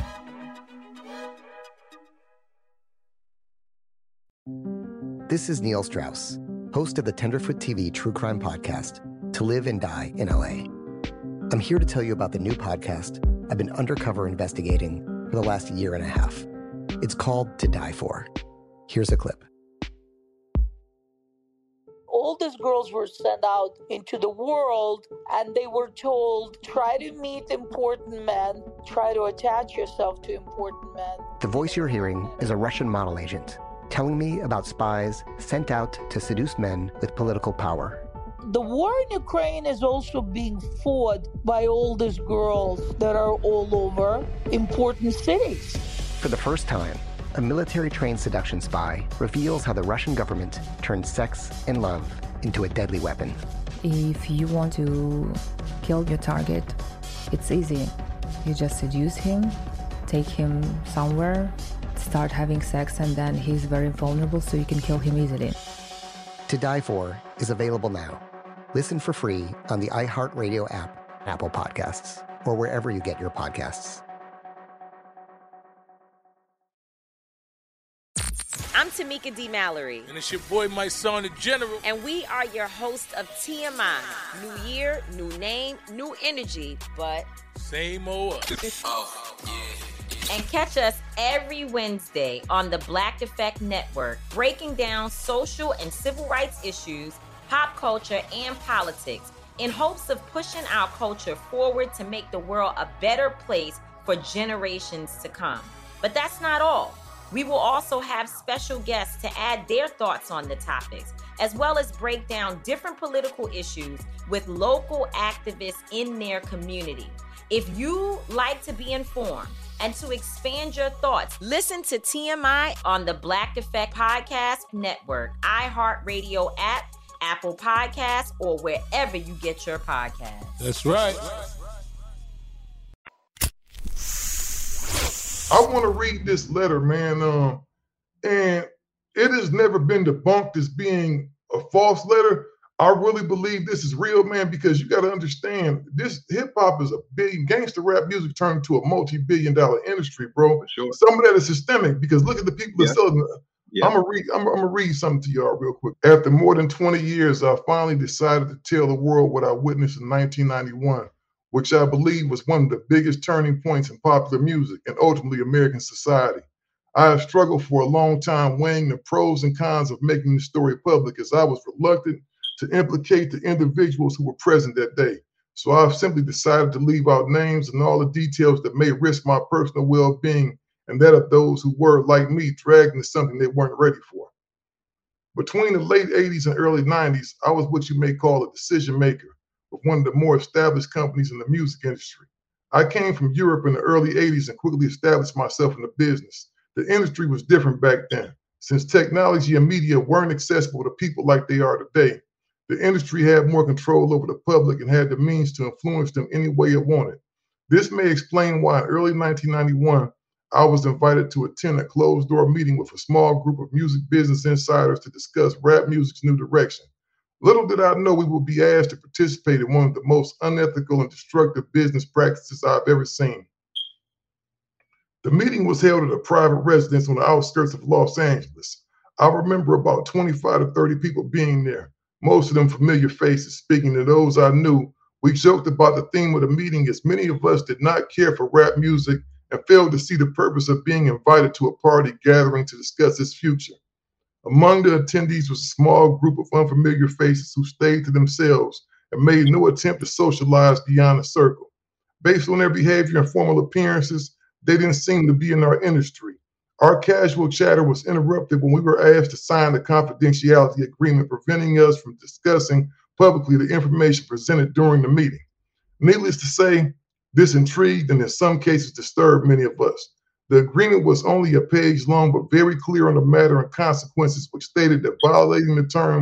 This is Neil Strauss, host of the Tenderfoot TV True Crime Podcast, To Live and Die in LA. I'm here to tell you about the new podcast I've been undercover investigating for the last year and a half. It's called To Die For. Here's a clip. All these girls were sent out into the world and they were told, try to meet important men, try to attach yourself to important men. The voice you're hearing is a Russian model agent telling me about spies sent out to seduce men with political power. The war in Ukraine is also being fought by all these girls that are all over important cities. For the first time, a military-trained seduction spy reveals how the Russian government turned sex and love into a deadly weapon. If you want to kill your target, it's easy. You just seduce him, take him somewhere, start having sex, and then he's very vulnerable, so you can kill him easily. To Die For is available now. Listen for free on the iHeartRadio app, Apple Podcasts, or wherever you get your podcasts. I'm Tamika D. Mallory. And it's your boy, my son, the General. And we are your hosts of TMI. New year, new name, new energy, but same old us. Oh, yeah. And catch us every Wednesday on the Black Effect Network, breaking down social and civil rights issues, pop culture, and politics in hopes of pushing our culture forward to make the world a better place for generations to come. But that's not all. We will also have special guests to add their thoughts on the topics, as well as break down different political issues with local activists in their community. If you like to be informed and to expand your thoughts, listen to TMI on the Black Effect Podcast Network, iHeartRadio app, Apple Podcasts, or wherever you get your podcasts. That's right. I want to read this letter, man, and it has never been debunked as being a false letter. I really believe this is real, man, because you got to understand, this hip-hop is a big, gangster rap music turned into a multi-billion-dollar industry, bro. For sure. Some of that is systemic, because look at the people that selling it. Yeah. I'm gonna read something to y'all real quick. After more than 20 years, I finally decided to tell the world what I witnessed in 1991. Which I believe was one of the biggest turning points in popular music and ultimately American society. I have struggled for a long time weighing the pros and cons of making the story public, as I was reluctant to implicate the individuals who were present that day. So I've simply decided to leave out names and all the details that may risk my personal well-being and that of those who were, like me, dragged into something they weren't ready for. Between the late 80s and early 90s, I was what you may call a decision maker of one of the more established companies in the music industry. I came from Europe in the early 80s and quickly established myself in the business. The industry was different back then. Since technology and media weren't accessible to people like they are today, the industry had more control over the public and had the means to influence them any way it wanted. This may explain why in early 1991, I was invited to attend a closed-door meeting with a small group of music business insiders to discuss rap music's new direction. Little did I know we would be asked to participate in one of the most unethical and destructive business practices I've ever seen. The meeting was held at a private residence on the outskirts of Los Angeles. I remember about 25 to 30 people being there, most of them familiar faces. Speaking to those I knew, we joked about the theme of the meeting, as many of us did not care for rap music and failed to see the purpose of being invited to a party gathering to discuss its future. Among the attendees was a small group of unfamiliar faces who stayed to themselves and made no attempt to socialize beyond the circle. Based on their behavior and formal appearances, they didn't seem to be in our industry. Our casual chatter was interrupted when we were asked to sign a confidentiality agreement preventing us from discussing publicly the information presented during the meeting. Needless to say, this intrigued and in some cases disturbed many of us. The agreement was only a page long, but very clear on the matter and consequences, which stated that violating the terms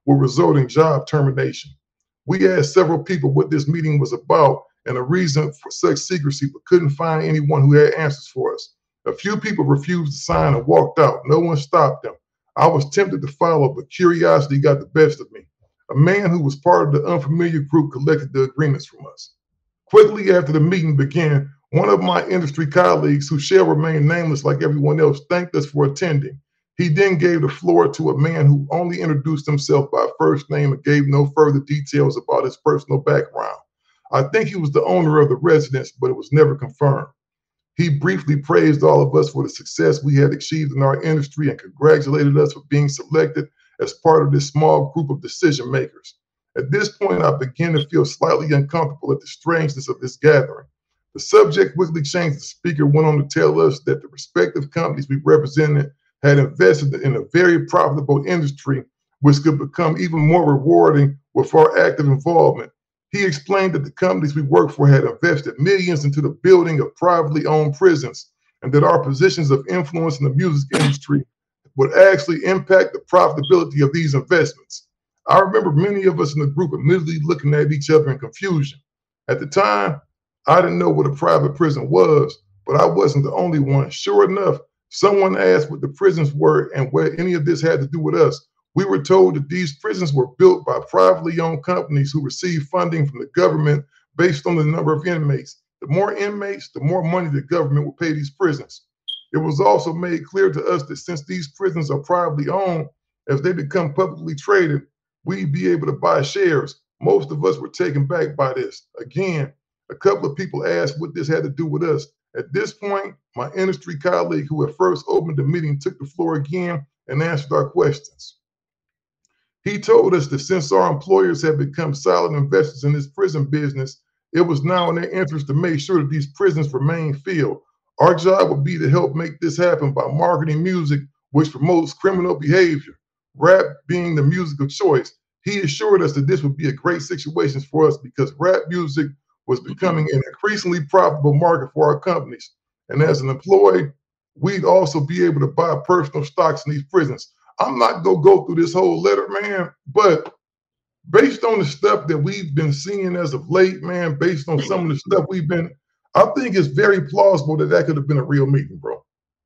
will result in job termination. We asked several people what this meeting was about and the reason for such secrecy, but couldn't find anyone who had answers for us. A few people refused to sign and walked out. No one stopped them. I was tempted to follow, but curiosity got the best of me. A man who was part of the unfamiliar group collected the agreements from us. Quickly after the meeting began, one of my industry colleagues, who shall remain nameless like everyone else, thanked us for attending. He then gave the floor to a man who only introduced himself by first name and gave no further details about his personal background. I think he was the owner of the residence, but it was never confirmed. He briefly praised all of us for the success we had achieved in our industry and congratulated us for being selected as part of this small group of decision makers. At this point, I began to feel slightly uncomfortable at the strangeness of this gathering. The subject quickly changed. The speaker went on to tell us that the respective companies we represented had invested in a very profitable industry, which could become even more rewarding with our active involvement. He explained that the companies we work for had invested millions into the building of privately owned prisons, and that our positions of influence in the music industry would actually impact the profitability of these investments. I remember many of us in the group immediately looking at each other in confusion. At the time, I didn't know what a private prison was, but I wasn't the only one. Sure enough, someone asked what the prisons were and where any of this had to do with us. We were told that these prisons were built by privately owned companies who received funding from the government based on the number of inmates. The more inmates, the more money the government would pay these prisons. It was also made clear to us that since these prisons are privately owned, as they become publicly traded, we'd be able to buy shares. Most of us were taken back by this. Again, a couple of people asked what this had to do with us. At this point, my industry colleague who had first opened the meeting took the floor again and answered our questions. He told us that since our employers had become silent investors in this prison business, it was now in their interest to make sure that these prisons remain filled. Our job would be to help make this happen by marketing music which promotes criminal behavior, rap being the music of choice. He assured us that this would be a great situation for us because rap music was becoming an increasingly profitable market for our companies. And as an employee, we'd also be able to buy personal stocks in these prisons. I'm not going to go through this whole letter, man, but based on the stuff that we've been seeing as of late, man, based on some of the stuff I think it's very plausible that could have been a real meeting, bro.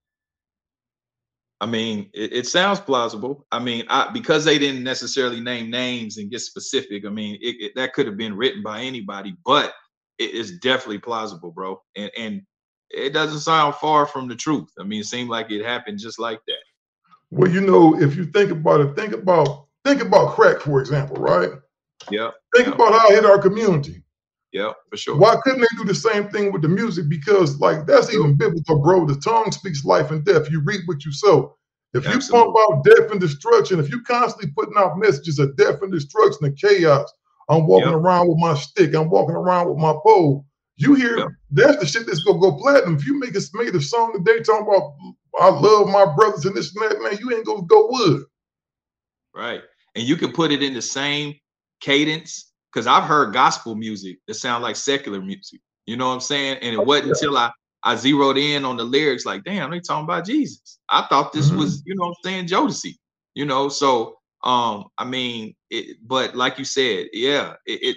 I mean, it sounds plausible. I mean, because they didn't necessarily name names and get specific, I mean, that could have been written by anybody, but it is definitely plausible, bro. And it doesn't sound far from the truth. I mean, it seemed like it happened just like that. Well, you know, if you think about it, think about crack, for example, right? Yeah. Think about how it hit our community. Yeah, for sure. Why couldn't they do the same thing with the music? Because, like, that's even biblical, bro. The tongue speaks life and death. You reap what you sow. If you pump out death and destruction, if you constantly putting out messages of death and destruction and chaos, I'm walking around with my stick, I'm walking around with my pole. You hear that's the shit that's gonna go platinum. If you made a song today talking about I love my brothers and this and that, man, you ain't gonna go wood. Right. And you can put it in the same cadence. Because I've heard gospel music that sound like secular music. You know what I'm saying? And it wasn't until I zeroed in on the lyrics, like, damn, they talking about Jesus. I thought this was, you know what I'm saying, Jodeci. You know, so I mean, but like you said, yeah,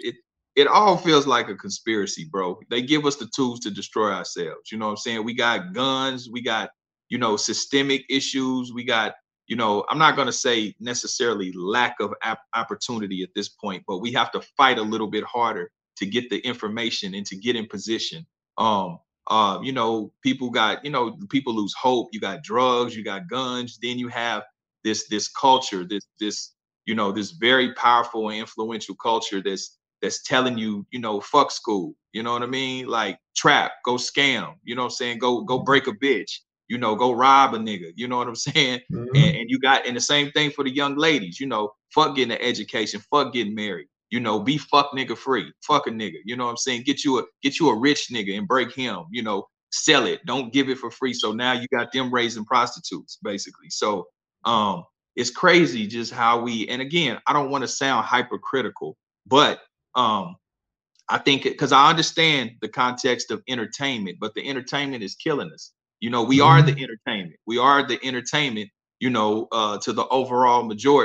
it all feels like a conspiracy, bro. They give us the tools to destroy ourselves. You know what I'm saying? We got guns, we got, you know, systemic issues, we got, you know, I'm not going to say necessarily lack of opportunity at this point, but we have to fight a little bit harder to get the information and to get in position. You know, people lose hope. You got drugs, you got guns. Then you have this culture, this you know, this very powerful and influential culture that's telling you, you know, fuck school. You know what I mean? Like trap, go scam. You know what I'm saying? Go break a bitch. You know, go rob a nigga, you know what I'm saying? And you got, and the same thing for the young ladies, you know, fuck getting an education, fuck getting married, you know, be fuck nigga free, fuck a nigga, you know what I'm saying? Get you a rich nigga and break him, you know, sell it, don't give it for free. So now you got them raising prostitutes, basically. So it's crazy just how and again, I don't want to sound hypercritical, but I think because I understand the context of entertainment, but the entertainment is killing us. You know, we are the entertainment. We are the entertainment, you know, to the overall majority.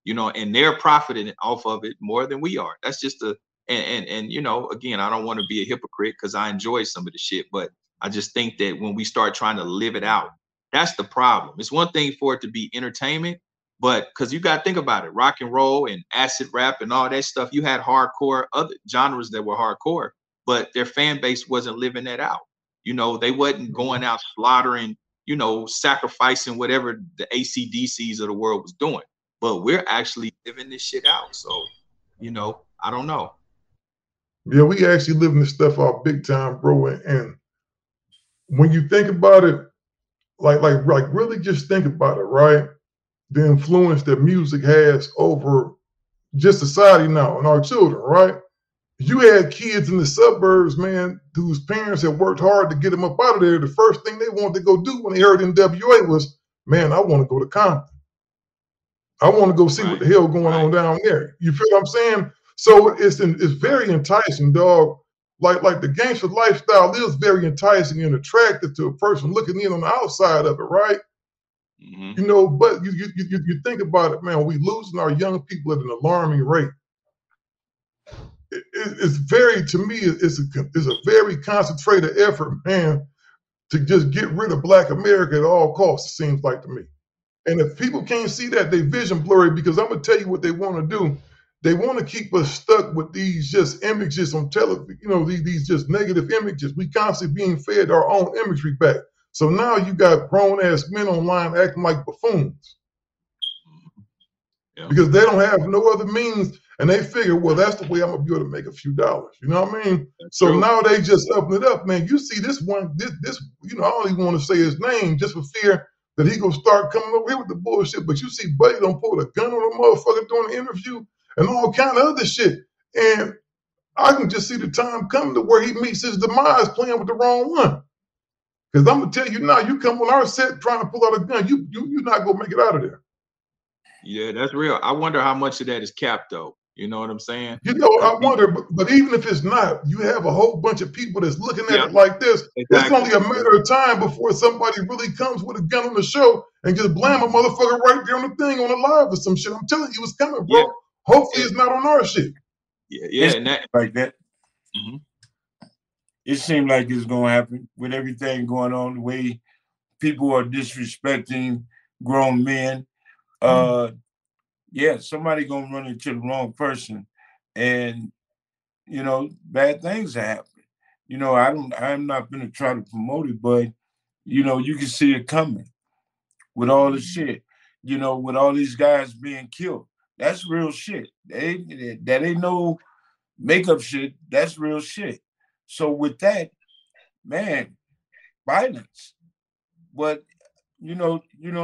you know, and they're profiting off of it more than we are. That's just and you know, again, I don't want to be a hypocrite because I enjoy some of the shit, but I just think that when we start trying to live it out, that's the problem. It's one thing for it to be entertainment, but because you got to think about it, rock and roll and acid rap and all that stuff, you had hardcore, other genres that were hardcore, but their fan base wasn't living that out. You know, they wasn't going out slaughtering, you know, sacrificing whatever the AC/DCs of the world was doing. But we're actually living this shit out. So, you know, I don't know. Yeah, we actually living this stuff out big time, bro. And when you think about it, like really just think about it, right? The influence that music has over just society now and our children, right? You had kids in the suburbs, man, whose parents had worked hard to get them up out of there. The first thing they wanted to go do when they heard NWA was, man, I want to go to Compton. I want to go see what the hell going on down there. You feel what I'm saying? So it's very enticing, dog. Like the gangster lifestyle is very enticing and attractive to a person looking in on the outside of it, right? Mm-hmm. You know, but you think about it, man, we losing our young people at an alarming rate. It's very, to me, it's a very concentrated effort, man, to just get rid of Black America at all costs, it seems like to me. And if people can't see that, they vision blurry, because I'm going to tell you what they want to do. They want to keep us stuck with these just images on television, you know, these just negative images. We constantly being fed our own imagery back. So now you got grown-ass men online acting like buffoons. Yeah. Because they don't have no other means, and they figure, well, that's the way I'm going to be able to make a few dollars. You know what I mean? That's so true. Now they just upping it up, man. You see this one, this, you know, I don't even want to say his name just for fear that he going to start coming over here with the bullshit. But you see Buddy don't pull a gun on a motherfucker during the interview and all kind of other shit. And I can just see the time coming to where he meets his demise playing with the wrong one. Because I'm going to tell you now, you come on our set trying to pull out a gun, you're not going to make it out of there. Yeah, that's real. I wonder how much of that is capped, though. You know what I'm saying? You know, I wonder, but even if it's not, you have a whole bunch of people that's looking at it like this. Exactly. It's only a matter of time before somebody really comes with a gun on the show and just blam a motherfucker right there on the thing on the live or some shit. I'm telling you, it's coming, bro. Yeah. Hopefully it's not on our shit. Yeah, and that like that. Mm-hmm. It seemed like it's gonna happen with everything going on, the way people are disrespecting grown men. Yeah, somebody gonna run into the wrong person, and you know, bad things happen. You know, I'm not gonna try to promote it, but you know, you can see it coming with all the shit. You know, with all these guys being killed, that's real shit. That ain't no makeup shit. That's real shit. So with that, man, violence. But you know,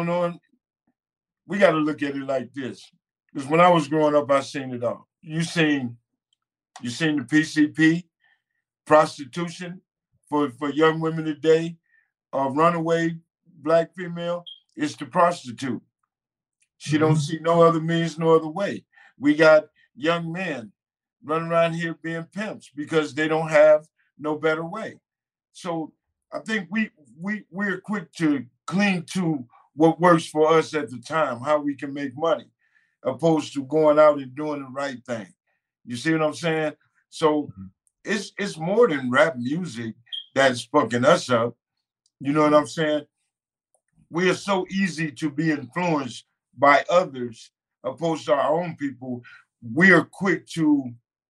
we got to look at it like this. Because when I was growing up, I seen it all. You seen the PCP, prostitution for young women today, a runaway Black female, it's the prostitute. She don't see no other means, no other way. We got young men running around here being pimps because they don't have no better way. So I think we're quick to cling to what works for us at the time, how we can make money, opposed to going out and doing the right thing. You see what I'm saying? So it's more than rap music that's fucking us up. You know what I'm saying? We are so easy to be influenced by others opposed to our own people. We are quick to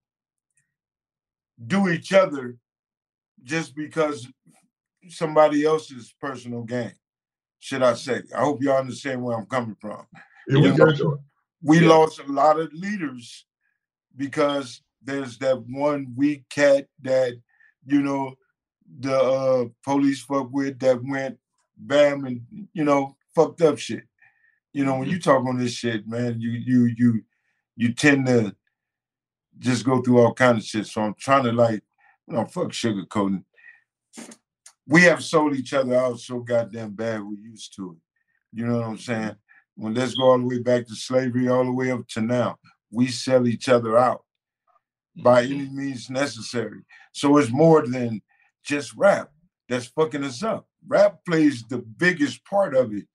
do each other just because somebody else's personal gain, should I say. I hope y'all understand where I'm coming from. Yeah, we lost a lot of leaders because there's that one weak cat that, you know, the police fuck with that went bam and, you know, fucked up shit. You know, when you talk on this shit, man, you tend to just go through all kinds of shit. So I'm trying to, like, you know, fuck sugarcoating. We have sold each other out so goddamn bad we're used to it. You know what I'm saying? When let's go all the way back to slavery, all the way up to now, we sell each other out by any means necessary. So it's more than just rap that's fucking us up. Rap plays the biggest part of it.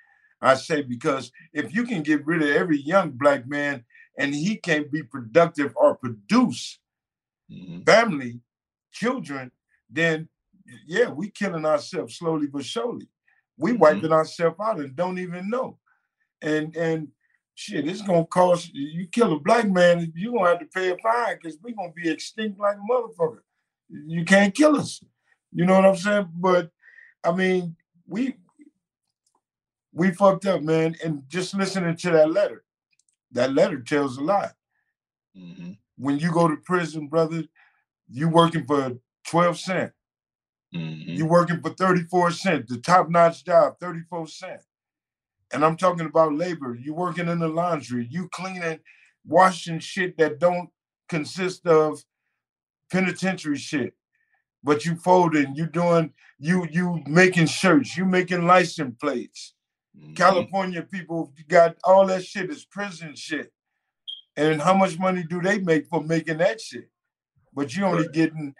I say, because if you can get rid of every young black man and he can't be productive or produce family, children, then yeah, we killing ourselves slowly but surely. We wiping ourselves out and don't even know. And shit, it's gonna cost you kill a black man, you're gonna have to pay a fine because we're gonna be extinct like a motherfucker. You can't kill us. You know what I'm saying? But I mean, we fucked up, man. And just listening to that letter tells a lot. When you go to prison, brother, you working for 12 cents. You working for 34 cents, the top-notch job, 34 cents. And I'm talking about labor. You working in the laundry, you cleaning, washing shit that don't consist of penitentiary shit. But you folding, you doing, you making shirts, you making license plates. California people got all that shit is prison shit. And how much money do they make for making that shit? But you only getting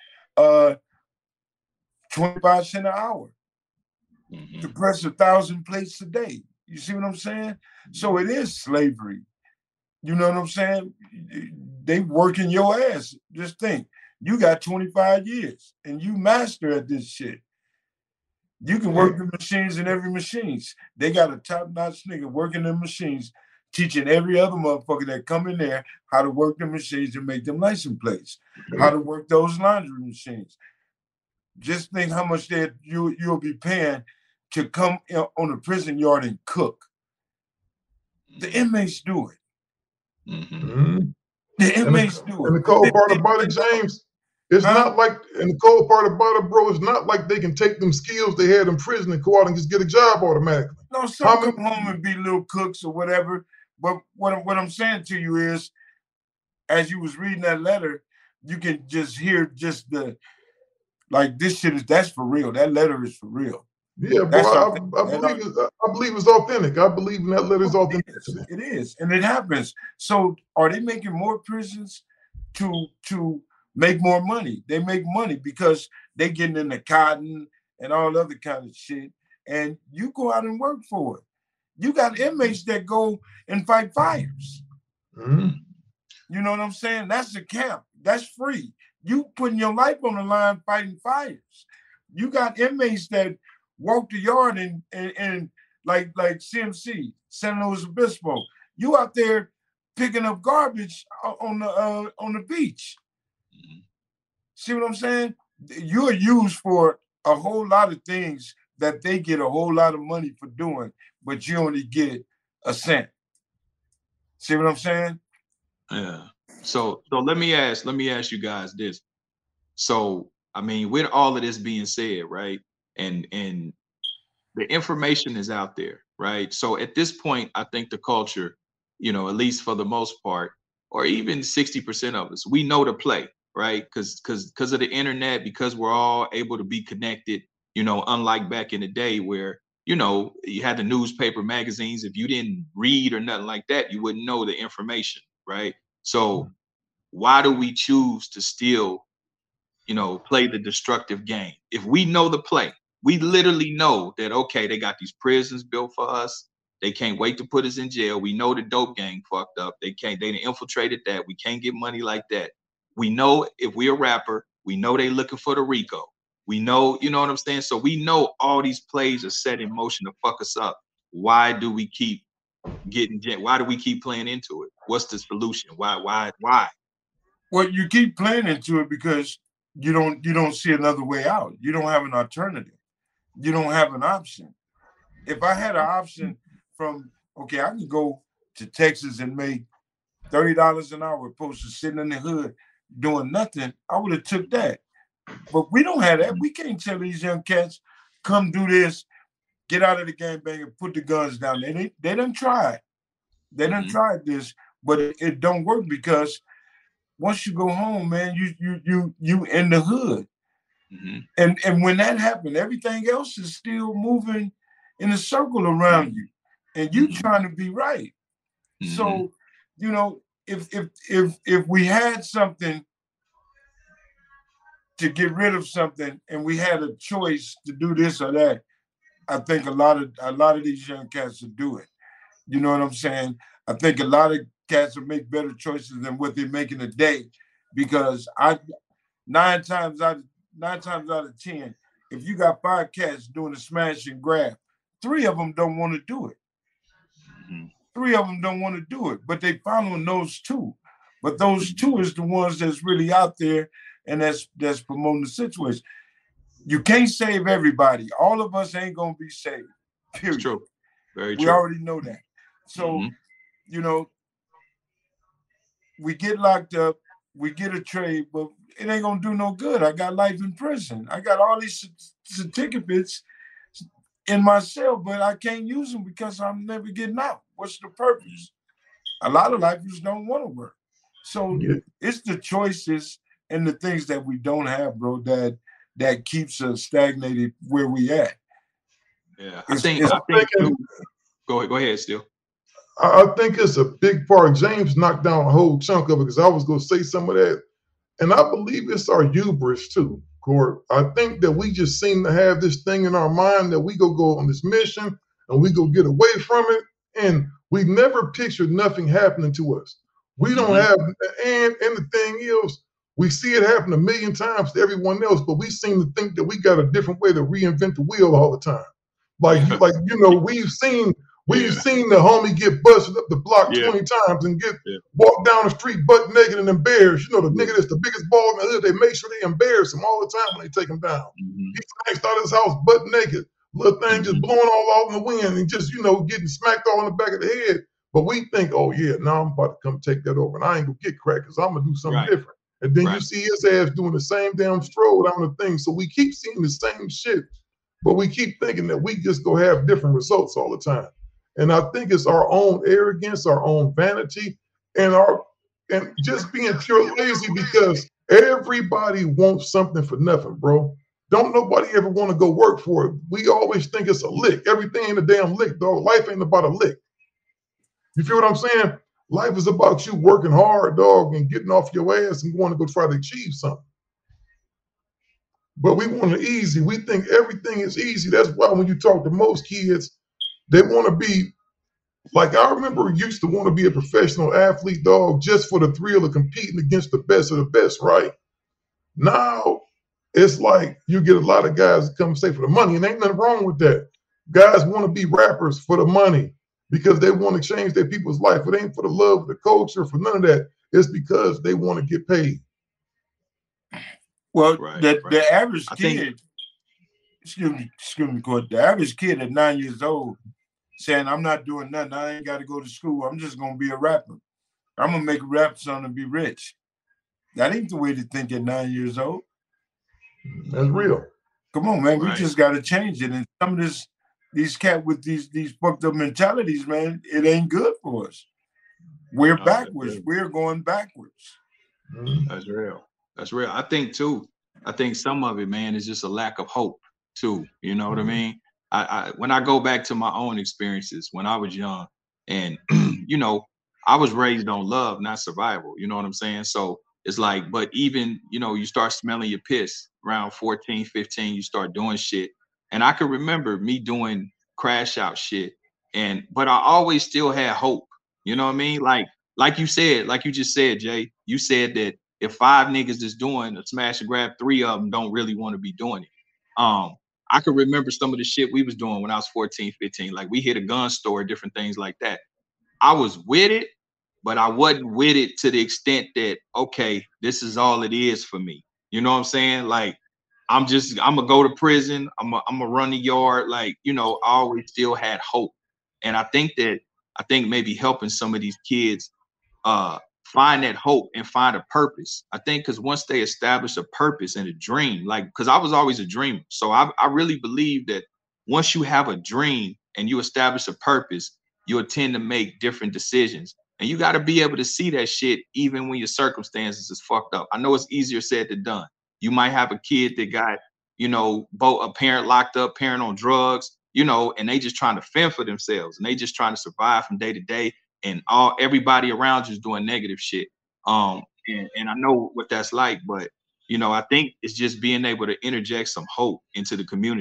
25 cents an hour to press 1,000 plates a day. You see what I'm saying? So it is slavery. You know what I'm saying? They working your ass. Just think, you got 25 years and you master at this shit. You can work the machines in every machines. They got a top-notch nigga working the machines, teaching every other motherfucker that come in there how to work the machines and make them license plates, how to work those laundry machines. Just think how much you'll be paying to come on a prison yard and cook. The inmates do it. The inmates do it. And the cold part about it, James, it's not like, and the cold part about it, bro, it's not like they can take them skills they had in prison and go out and just get a job automatically. No, some come home and be little cooks or whatever. But what I'm saying to you is, as you was reading that letter, you can just hear just the, like, this shit that's for real. That letter is for real. Yeah, bro, I believe it's authentic. I believe in that letter is authentic. It is, and it happens. So are they making more prisons to make more money? They make money because they getting in the cotton and all other kind of shit. And you go out and work for it. You got inmates that go and fight fires. You know what I'm saying? That's a camp. That's free. You putting your life on the line fighting fires. You got inmates that walk the yard and like CMC, San Luis Obispo. You out there picking up garbage on the beach. See what I'm saying? You're used for a whole lot of things that they get a whole lot of money for doing, but you only get a cent. See what I'm saying? Yeah. So let me ask you guys this. So, I mean, with all of this being said, right? And the information is out there, right? So at this point, I think the culture, at least for the most part, or even 60% of us, we know to play, right? Because of the internet, because we're all able to be connected, unlike back in the day where, you had the newspaper, magazines. If you didn't read or nothing like that, you wouldn't know the information, right? So why do we choose to still, play the destructive game? If we know the play, we literally know that, okay, they got these prisons built for us. They can't wait to put us in jail. We know the dope gang fucked up. They infiltrated that. We can't get money like that. We know if we're a rapper, we know they looking for the Rico. We know, you know what I'm saying? So we know all these plays are set in motion to fuck us up. Why do we keep why do we keep playing into it? What's the solution? Why? Well, you keep playing into it because you don't see another way out. You don't have an alternative. You don't have an option. If I had an option from, okay, I can go to Texas and make $30 an hour opposed to sitting in the hood doing nothing, I would have took that. But we don't have that. We can't tell these young cats, come do this, get out of the gangbang and put the guns down. They done tried. They done tried this, but it don't work because once you go home, man, you in the hood. And when that happened, everything else is still moving in a circle around you, and you trying to be right. So, if we had something to get rid of something, and we had a choice to do this or that, I think a lot of these young cats will do it. You know what I'm saying? I think a lot of cats will make better choices than what they're making today, because nine times out of 10, if you got 5 cats doing a smash and grab, 3 of them don't want to do it. 3 of them don't want to do it, but they following those 2. But those 2 is the ones that's really out there and that's promoting the situation. You can't save everybody. All of us ain't gonna be saved. Period. It's true. Very true. We already know that. So, you know, we get locked up, we get a trade, but it ain't gonna do no good. I got life in prison. I got all these certificates in my cell, but I can't use them because I'm never getting out. What's the purpose? A lot of lifers don't want to work. So it's the choices and the things that we don't have, bro, that keeps us stagnated where we at. Yeah, I think go ahead, Steele. I think it's a big part. James knocked down a whole chunk of it because I was going to say some of that. And I believe it's our hubris too, Court. I think that we just seem to have this thing in our mind that we go on this mission and we go get away from it. And we never pictured nothing happening to us. We don't have, and the thing is, we see it happen a million times to everyone else, but we seem to think that we got a different way to reinvent the wheel all the time. Like you know, we've seen the homie get busted up the block 20 times and get walked down the street butt naked and embarrassed. You know, the nigga that's the biggest ball in the hood, they make sure they embarrass him all the time when they take him down. He's next out of his house butt naked, little thing just blowing all out in the wind and just, you know, getting smacked all in the back of the head. But we think, oh yeah, now I'm about to come take that over and I ain't gonna get cracked because I'm gonna do something different. And then you see his ass doing the same damn stroll down the thing. So we keep seeing the same shit, but we keep thinking that we just go have different results all the time. And I think it's our own arrogance, our own vanity, and just being pure lazy because everybody wants something for nothing, bro. Don't nobody ever want to go work for it. We always think it's a lick. Everything ain't a damn lick, dog. Life ain't about a lick. You feel what I'm saying? Life is about you working hard, dog, and getting off your ass and going to go try to achieve something. But we want it easy. We think everything is easy. That's why when you talk to most kids, they want to be, like I remember used to want to be a professional athlete, dog, just for the thrill of competing against the best of the best, right? Now, it's like you get a lot of guys that come say for the money, and ain't nothing wrong with that. Guys want to be rappers for the money because they want to change their people's life. It ain't for the love of the culture, for none of that. It's because they want to get paid. Well, the average kid, excuse me, Court, the average kid at 9 years old saying, I'm not doing nothing. I ain't got to go to school. I'm just going to be a rapper. I'm going to make a rap song and be rich. That ain't the way to think at 9 years old. That's real. Come on, man. We just got to change it. And some of these cats with these fucked up mentalities, man, it ain't good for us. We're backwards. We're going backwards. That's real. That's real. I think some of it, man, is just a lack of hope too. You know what I mean? I when I go back to my own experiences when I was young, and you know, I was raised on love, not survival. You know what I'm saying? So it's like, but even, you know, you start smelling your piss around 14, 15, you start doing shit. And I can remember me doing crash out shit. But I always still had hope. You know what I mean? Like you said, like you just said, Jay, you said that if 5 niggas is doing a smash and grab, 3 of them don't really want to be doing it. I can remember some of the shit we was doing when I was 14, 15. Like we hit a gun store, different things like that. I was with it, but I wasn't with it to the extent that, okay, this is all it is for me. You know what I'm saying? Like, I'm gonna go to prison. I'm gonna run the yard. Like, you know, I always still had hope. And I think maybe helping some of these kids find that hope and find a purpose. I think because once they establish a purpose and a dream, like, because I was always a dreamer. So I really believe that once you have a dream and you establish a purpose, you'll tend to make different decisions. And you got to be able to see that shit even when your circumstances is fucked up. I know it's easier said than done. You might have a kid that got, you know, both a parent locked up, parent on drugs, you know, and they just trying to fend for themselves and they just trying to survive from day to day. And everybody around you is doing negative shit. And I know what that's like, but, you know, I think it's just being able to interject some hope into the community.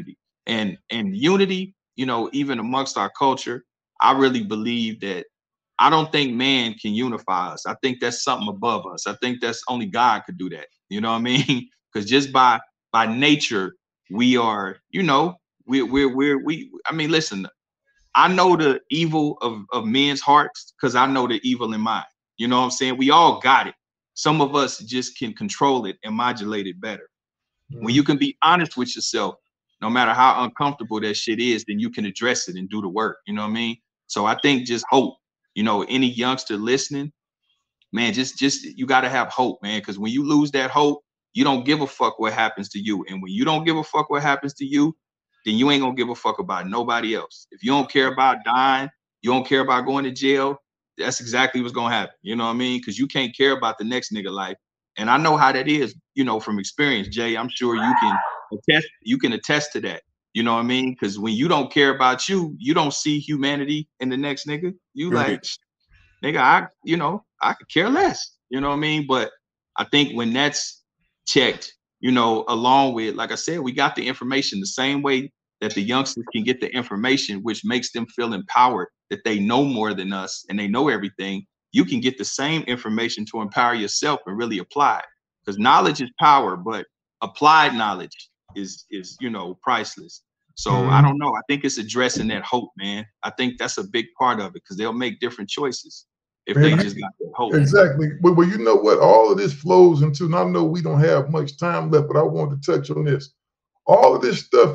And unity, you know, even amongst our culture, I really believe that I don't think man can unify us. I think that's something above us. I think that's only God could do that. You know what I mean? Because just by nature, we are, you know, we I mean, listen, I know the evil of men's hearts because I know the evil in mine. You know what I'm saying? We all got it. Some of us just can control it and modulate it better. Mm-hmm. When you can be honest with yourself, no matter how uncomfortable that shit is, then you can address it and do the work. You know what I mean? So I think just hope, you know, any youngster listening, man, just you got to have hope, man. Because when you lose that hope, you don't give a fuck what happens to you. And when you don't give a fuck what happens to you, then you ain't gonna give a fuck about nobody else. If you don't care about dying, you don't care about going to jail, that's exactly what's gonna happen. You know what I mean? Because you can't care about the next nigga life. And I know how that is, you know, from experience, Jay. I'm sure you can attest to that. You know what I mean? Because when you don't care about you, you don't see humanity in the next nigga. You like, nigga, I could care less. You know what I mean? But I think when that's checked, you know, along with, like I said, we got the information the same way that the youngsters can get the information, which makes them feel empowered that they know more than us and they know everything. You can get the same information to empower yourself and really apply it. Because knowledge is power, but applied knowledge is you know, priceless. So I don't know. I think it's addressing that hope, man. I think that's a big part of it because they'll make different choices if they just got that hope. Exactly. Well, you know what? All of this flows into, and I know we don't have much time left, but I want to touch on this. All of this stuff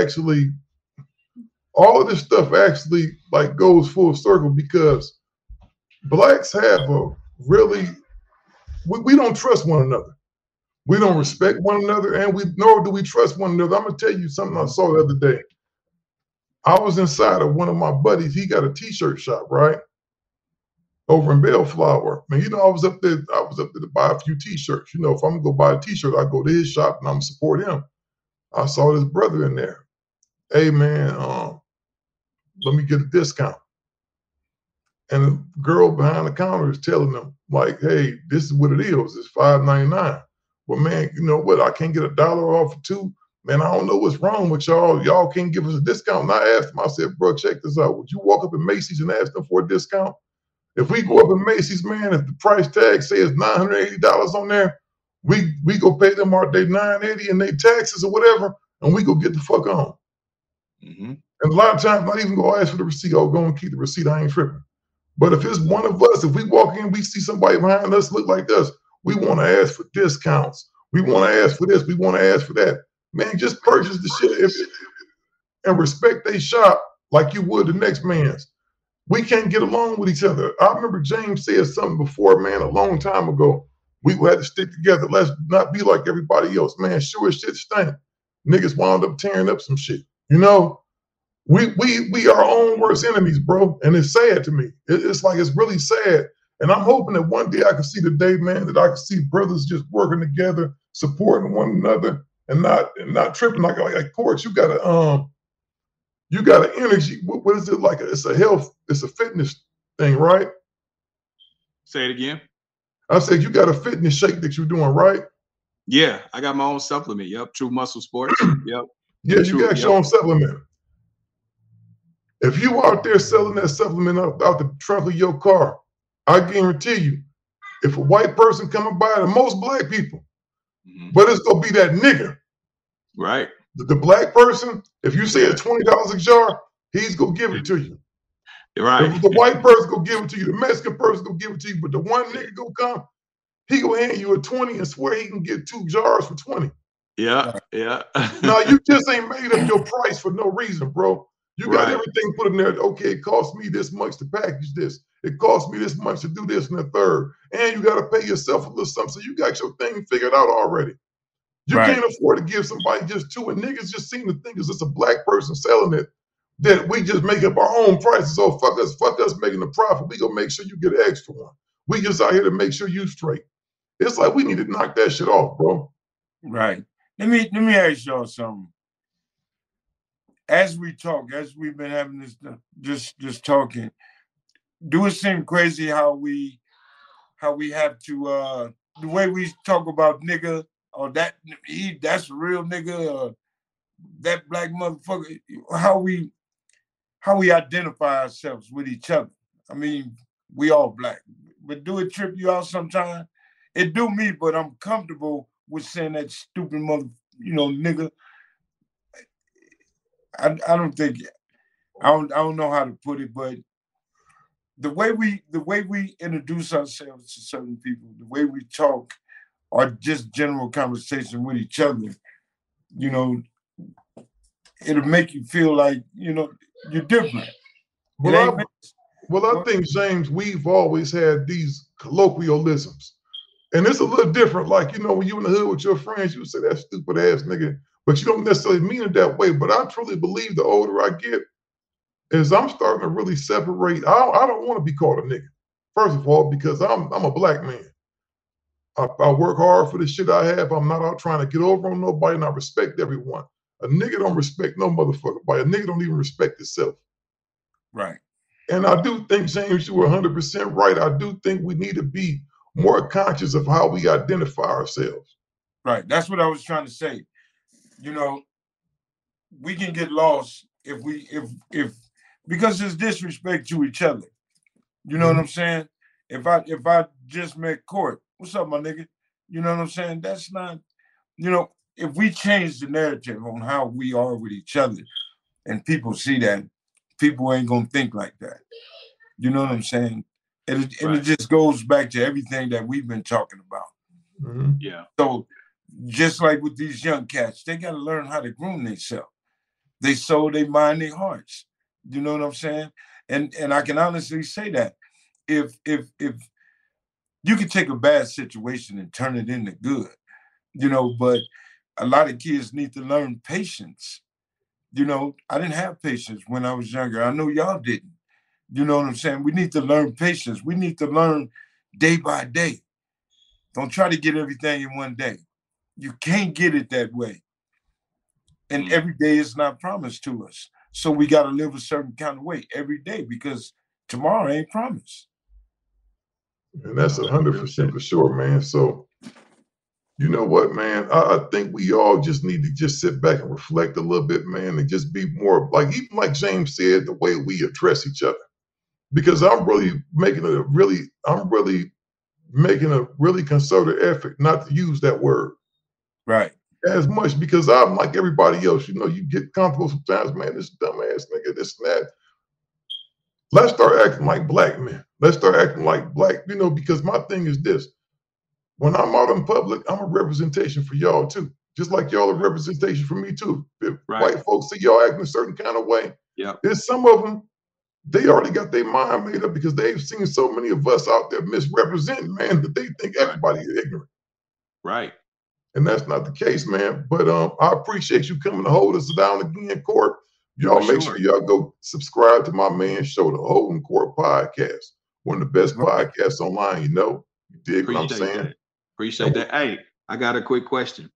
actually like goes full circle because blacks have a really, we don't trust one another. We don't respect one another, and nor do we trust one another. I'm gonna tell you something I saw the other day. I was inside of one of my buddies. He got a t-shirt shop, right? Over in Bellflower. Man, you know, I was up there to buy a few t-shirts. You know, if I'm gonna go buy a t-shirt, I go to his shop and I'm gonna support him. I saw this brother in there. Hey man, let me get a discount. And the girl behind the counter is telling them, like, hey, this is what it is. It's $5.99. Well, man, you know what? I can't get $1 off for two. Man, I don't know what's wrong with y'all. Y'all can't give us a discount. And I asked him, I said, bro, check this out. Would you walk up in Macy's and ask them for a discount? If we go up in Macy's, man, if the price tag says $980 on there, we go pay them their $980 and their taxes or whatever, and we go get the fuck on. Mm-hmm. And a lot of times, not even go ask for the receipt. I'll go and keep the receipt. I ain't tripping. But if it's one of us, if we walk in, we see somebody behind us look like us, we want to ask for discounts. We want to ask for this. We want to ask for that. Man, just purchase the shit and respect they shop like you would the next man's. We can't get along with each other. I remember James said something before, man, a long time ago. We had to stick together. Let's not be like everybody else. Man, sure as shit stink. Niggas wound up tearing up some shit. You know, we are our own worst enemies, bro. And it's sad to me. It's like, it's really sad. And I'm hoping that one day I can see the day, man, that I can see brothers just working together, supporting one another, and not tripping like Courts. You got an energy. What is it like? It's a fitness thing, right? Say it again. I said you got a fitness shake that you're doing, right? Yeah, I got my own supplement. Yep, True Muscle Sports. Yep. Yeah, you got your own supplement. If you out there selling that supplement out the trunk of your car, I guarantee you, if a white person coming by, and most black people, but it's gonna be that nigga. Right. The black person, if you say it's $20 a jar, he's gonna give it to you. Right. If the white person gonna give it to you, the Mexican person gonna give it to you, but the one nigga gonna come, he gonna hand you a 20 and swear he can get 2 jars for 20. Yeah, yeah. Now you just ain't made up your price for no reason, bro. You got everything put in there. Okay, it costs me this much to package this. It costs me this much to do this and the third. And you got to pay yourself a little something. So you got your thing figured out already. You can't afford to give somebody just 2. And niggas just seem to think it's just a black person selling it, that we just make up our own prices. So fuck us making a profit. We gonna make sure you get an extra one. We just out here to make sure you straight. It's like we need to knock that shit off, bro. Right. Let me ask y'all something. As we talk, as we've been having this just talking, do it seem crazy how we have to the way we talk about nigga or that's a real nigga, that black motherfucker, how we identify ourselves with each other. I mean, we all black, but do it trip you out sometime? It do me, but I'm comfortable with saying that stupid mother, nigga. I don't know how to put it, but the way we introduce ourselves to certain people, the way we talk, or just general conversation with each other, it'll make you feel like, you're different. Well, I think, James, we've always had these colloquialisms. And it's a little different. Like, when you in the hood with your friends, you would say that stupid ass nigga, but you don't necessarily mean it that way. But I truly believe the older I get, is I'm starting to really separate. I don't want to be called a nigga. First of all, because I'm a black man. I work hard for the shit I have. I'm not out trying to get over on nobody, and I respect everyone. A nigga don't respect no motherfucker. But a nigga don't even respect itself. Right. And I do think, James, you were 100% right. I do think we need to be more conscious of how we identify ourselves. Right. That's what I was trying to say. We can get lost if because there's disrespect to each other. You know what I'm saying? If I just met Court, what's up, my nigga? You know what I'm saying? That's not, if we change the narrative on how we are with each other and people see that, people ain't gonna think like that. You know what I'm saying? And it just goes back to everything that we've been talking about. Mm-hmm. Yeah. So just like with these young cats, they got to learn how to groom themselves. They soul, they mind, their hearts. You know what I'm saying? And I can honestly say that if you can take a bad situation and turn it into good, but a lot of kids need to learn patience. I didn't have patience when I was younger. I know y'all didn't. You know what I'm saying? We need to learn patience. We need to learn day by day. Don't try to get everything in one day. You can't get it that way. And every day is not promised to us. So we got to live a certain kind of way every day because tomorrow ain't promised. And that's 100% for sure, man. So, you know what, man? I think we all just need to just sit back and reflect a little bit, man, and just be more even like James said, the way we address each other. Because I'm really making a really concerted effort not to use that word. Right. As much because I'm like everybody else. You get comfortable sometimes, man, this dumbass nigga, this and that. Let's start acting like black men. Let's start acting like black, because my thing is this. When I'm out in public, I'm a representation for y'all too. Just like y'all are representation for me too. If white folks see y'all acting a certain kind of way, there's some of them, they already got their mind made up because they've seen so many of us out there misrepresenting, man, that they think everybody is ignorant. Right. And that's not the case, man. But I appreciate you coming to hold us down again, Court. Y'all make sure y'all go subscribe to my man's show, the Holding Court Podcast. One of the best podcasts online, You dig what I'm saying? Appreciate that. Hey, I got a quick question.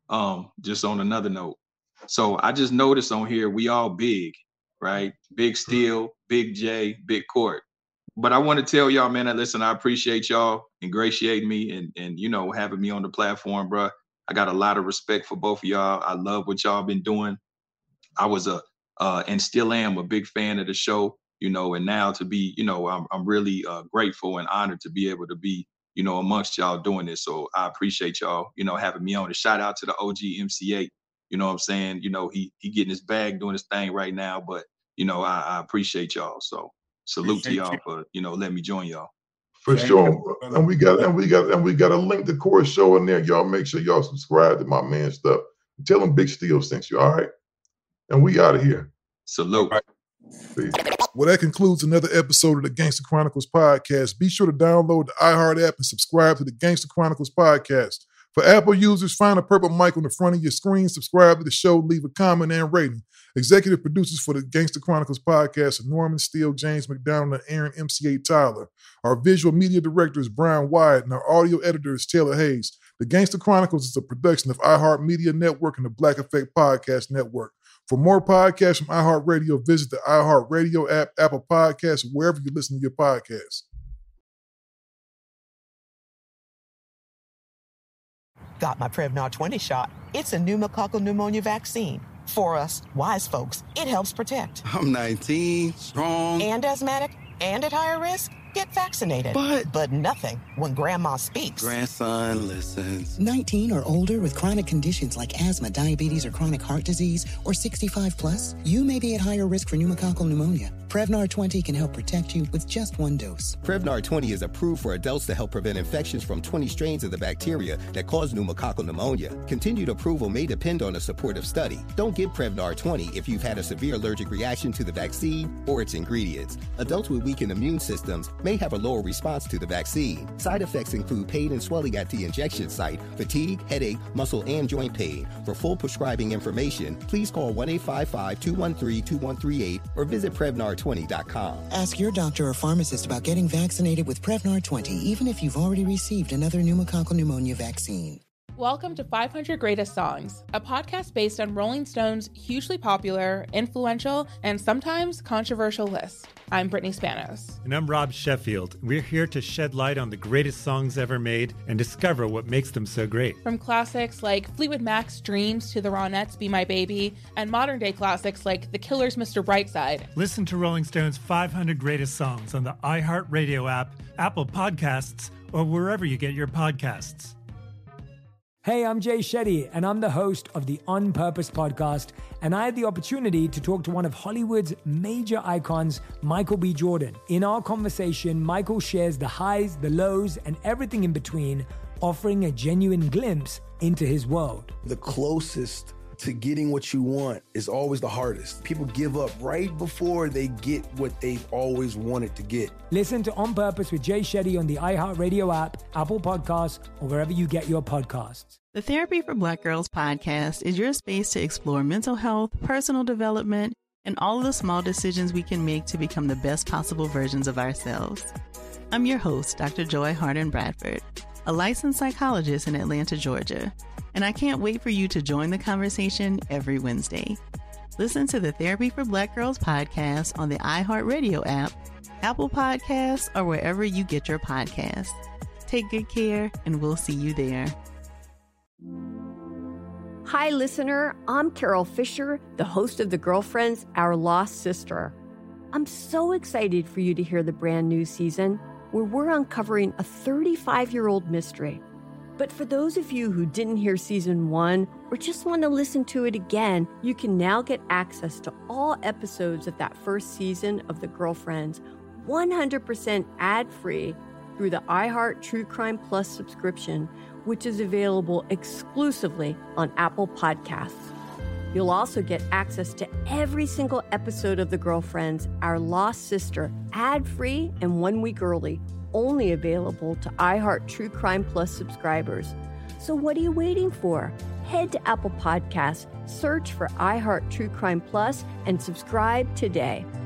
Just on another note. So I just noticed on here, we all big, right? Big Steel, Big J, Big Court. But I want to tell y'all, man, that listen, I appreciate y'all ingratiating me and having me on the platform, bro. I got a lot of respect for both of y'all. I love what y'all been doing. I was and still am a big fan of the show, and now to be, I'm really grateful and honored to be able to be, amongst y'all doing this. So I appreciate y'all, having me on. And shout out to the OG MC8. You know what I'm saying? He getting his bag, doing his thing right now. But, I appreciate y'all. So salute to y'all for, letting me join y'all. For sure. And we got a link to Court show in there. Y'all make sure y'all subscribe to my man stuff. Tell him Big Steel sent you, all right? And we out of here. Salute. Peace. Well, that concludes another episode of the Gangster Chronicles Podcast. Be sure to download the iHeart app and subscribe to the Gangster Chronicles Podcast. For Apple users, find a purple mic on the front of your screen, subscribe to the show, leave a comment and rating. Executive producers for the Gangster Chronicles Podcast are Norman Steele, James McDonald, and Aaron MC8 Tyler. Our visual media director is Brian Wyatt, and our audio editor is Taylor Hayes. The Gangster Chronicles is a production of iHeart Media Network and the Black Effect Podcast Network. For more podcasts from iHeartRadio, visit the iHeartRadio app, Apple Podcasts, or wherever you listen to your podcasts. Got my Prevnar 20 shot. It's a pneumococcal pneumonia vaccine. For us, wise folks, it helps protect. I'm 19, strong. And asthmatic, and at higher risk? Get vaccinated. But nothing when grandma speaks. Grandson listens. 19 or older with chronic conditions like asthma, diabetes, or chronic heart disease, or 65 plus, you may be at higher risk for pneumococcal pneumonia. Prevnar 20 can help protect you with just one dose. Prevnar 20 is approved for adults to help prevent infections from 20 strains of the bacteria that cause pneumococcal pneumonia. Continued approval may depend on a supportive study. Don't give Prevnar 20 if you've had a severe allergic reaction to the vaccine or its ingredients. Adults with weakened immune systems may have a lower response to the vaccine. Side effects include pain and swelling at the injection site, fatigue, headache, muscle, and joint pain. For full prescribing information, please call 1-855-213-2138 or visit Prevnar20.com. Ask your doctor or pharmacist about getting vaccinated with Prevnar 20, even if you've already received another pneumococcal pneumonia vaccine. Welcome to 500 Greatest Songs, a podcast based on Rolling Stone's hugely popular, influential, and sometimes controversial list. I'm Brittany Spanos. And I'm Rob Sheffield. We're here to shed light on the greatest songs ever made and discover what makes them so great. From classics like Fleetwood Mac's Dreams to the Ronettes' Be My Baby, and modern-day classics like The Killer's Mr. Brightside. Listen to Rolling Stone's 500 Greatest Songs on the iHeartRadio app, Apple Podcasts, or wherever you get your podcasts. Hey, I'm Jay Shetty, and I'm the host of the On Purpose podcast, and I had the opportunity to talk to one of Hollywood's major icons, Michael B. Jordan. In our conversation, Michael shares the highs, the lows, and everything in between, offering a genuine glimpse into his world. The closest to getting what you want is always the hardest. People give up right before they get what they've always wanted to get. Listen to On Purpose with Jay Shetty on the iHeartRadio app, Apple Podcasts, or wherever you get your podcasts. The Therapy for Black Girls podcast is your space to explore mental health, personal development, and all of the small decisions we can make to become the best possible versions of ourselves. I'm your host, Dr. Joy Harden Bradford, a licensed psychologist in Atlanta, Georgia, and I can't wait for you to join the conversation every Wednesday. Listen to the Therapy for Black Girls podcast on the iHeartRadio app, Apple Podcasts, or wherever you get your podcasts. Take good care, and we'll see you there. Hi, listener. I'm Carol Fisher, the host of The Girlfriends, Our Lost Sister. I'm so excited for you to hear the brand new season where we're uncovering a 35-year-old mystery. But for those of you who didn't hear season 1 or just want to listen to it again, you can now get access to all episodes of that first season of The Girlfriends 100% ad-free through the iHeart True Crime Plus subscription, which is available exclusively on Apple Podcasts. You'll also get access to every single episode of The Girlfriends, Our Lost Sister, ad-free and 1 week early, only available to iHeart True Crime Plus subscribers. So what are you waiting for? Head to Apple Podcasts, search for iHeart True Crime Plus, and subscribe today.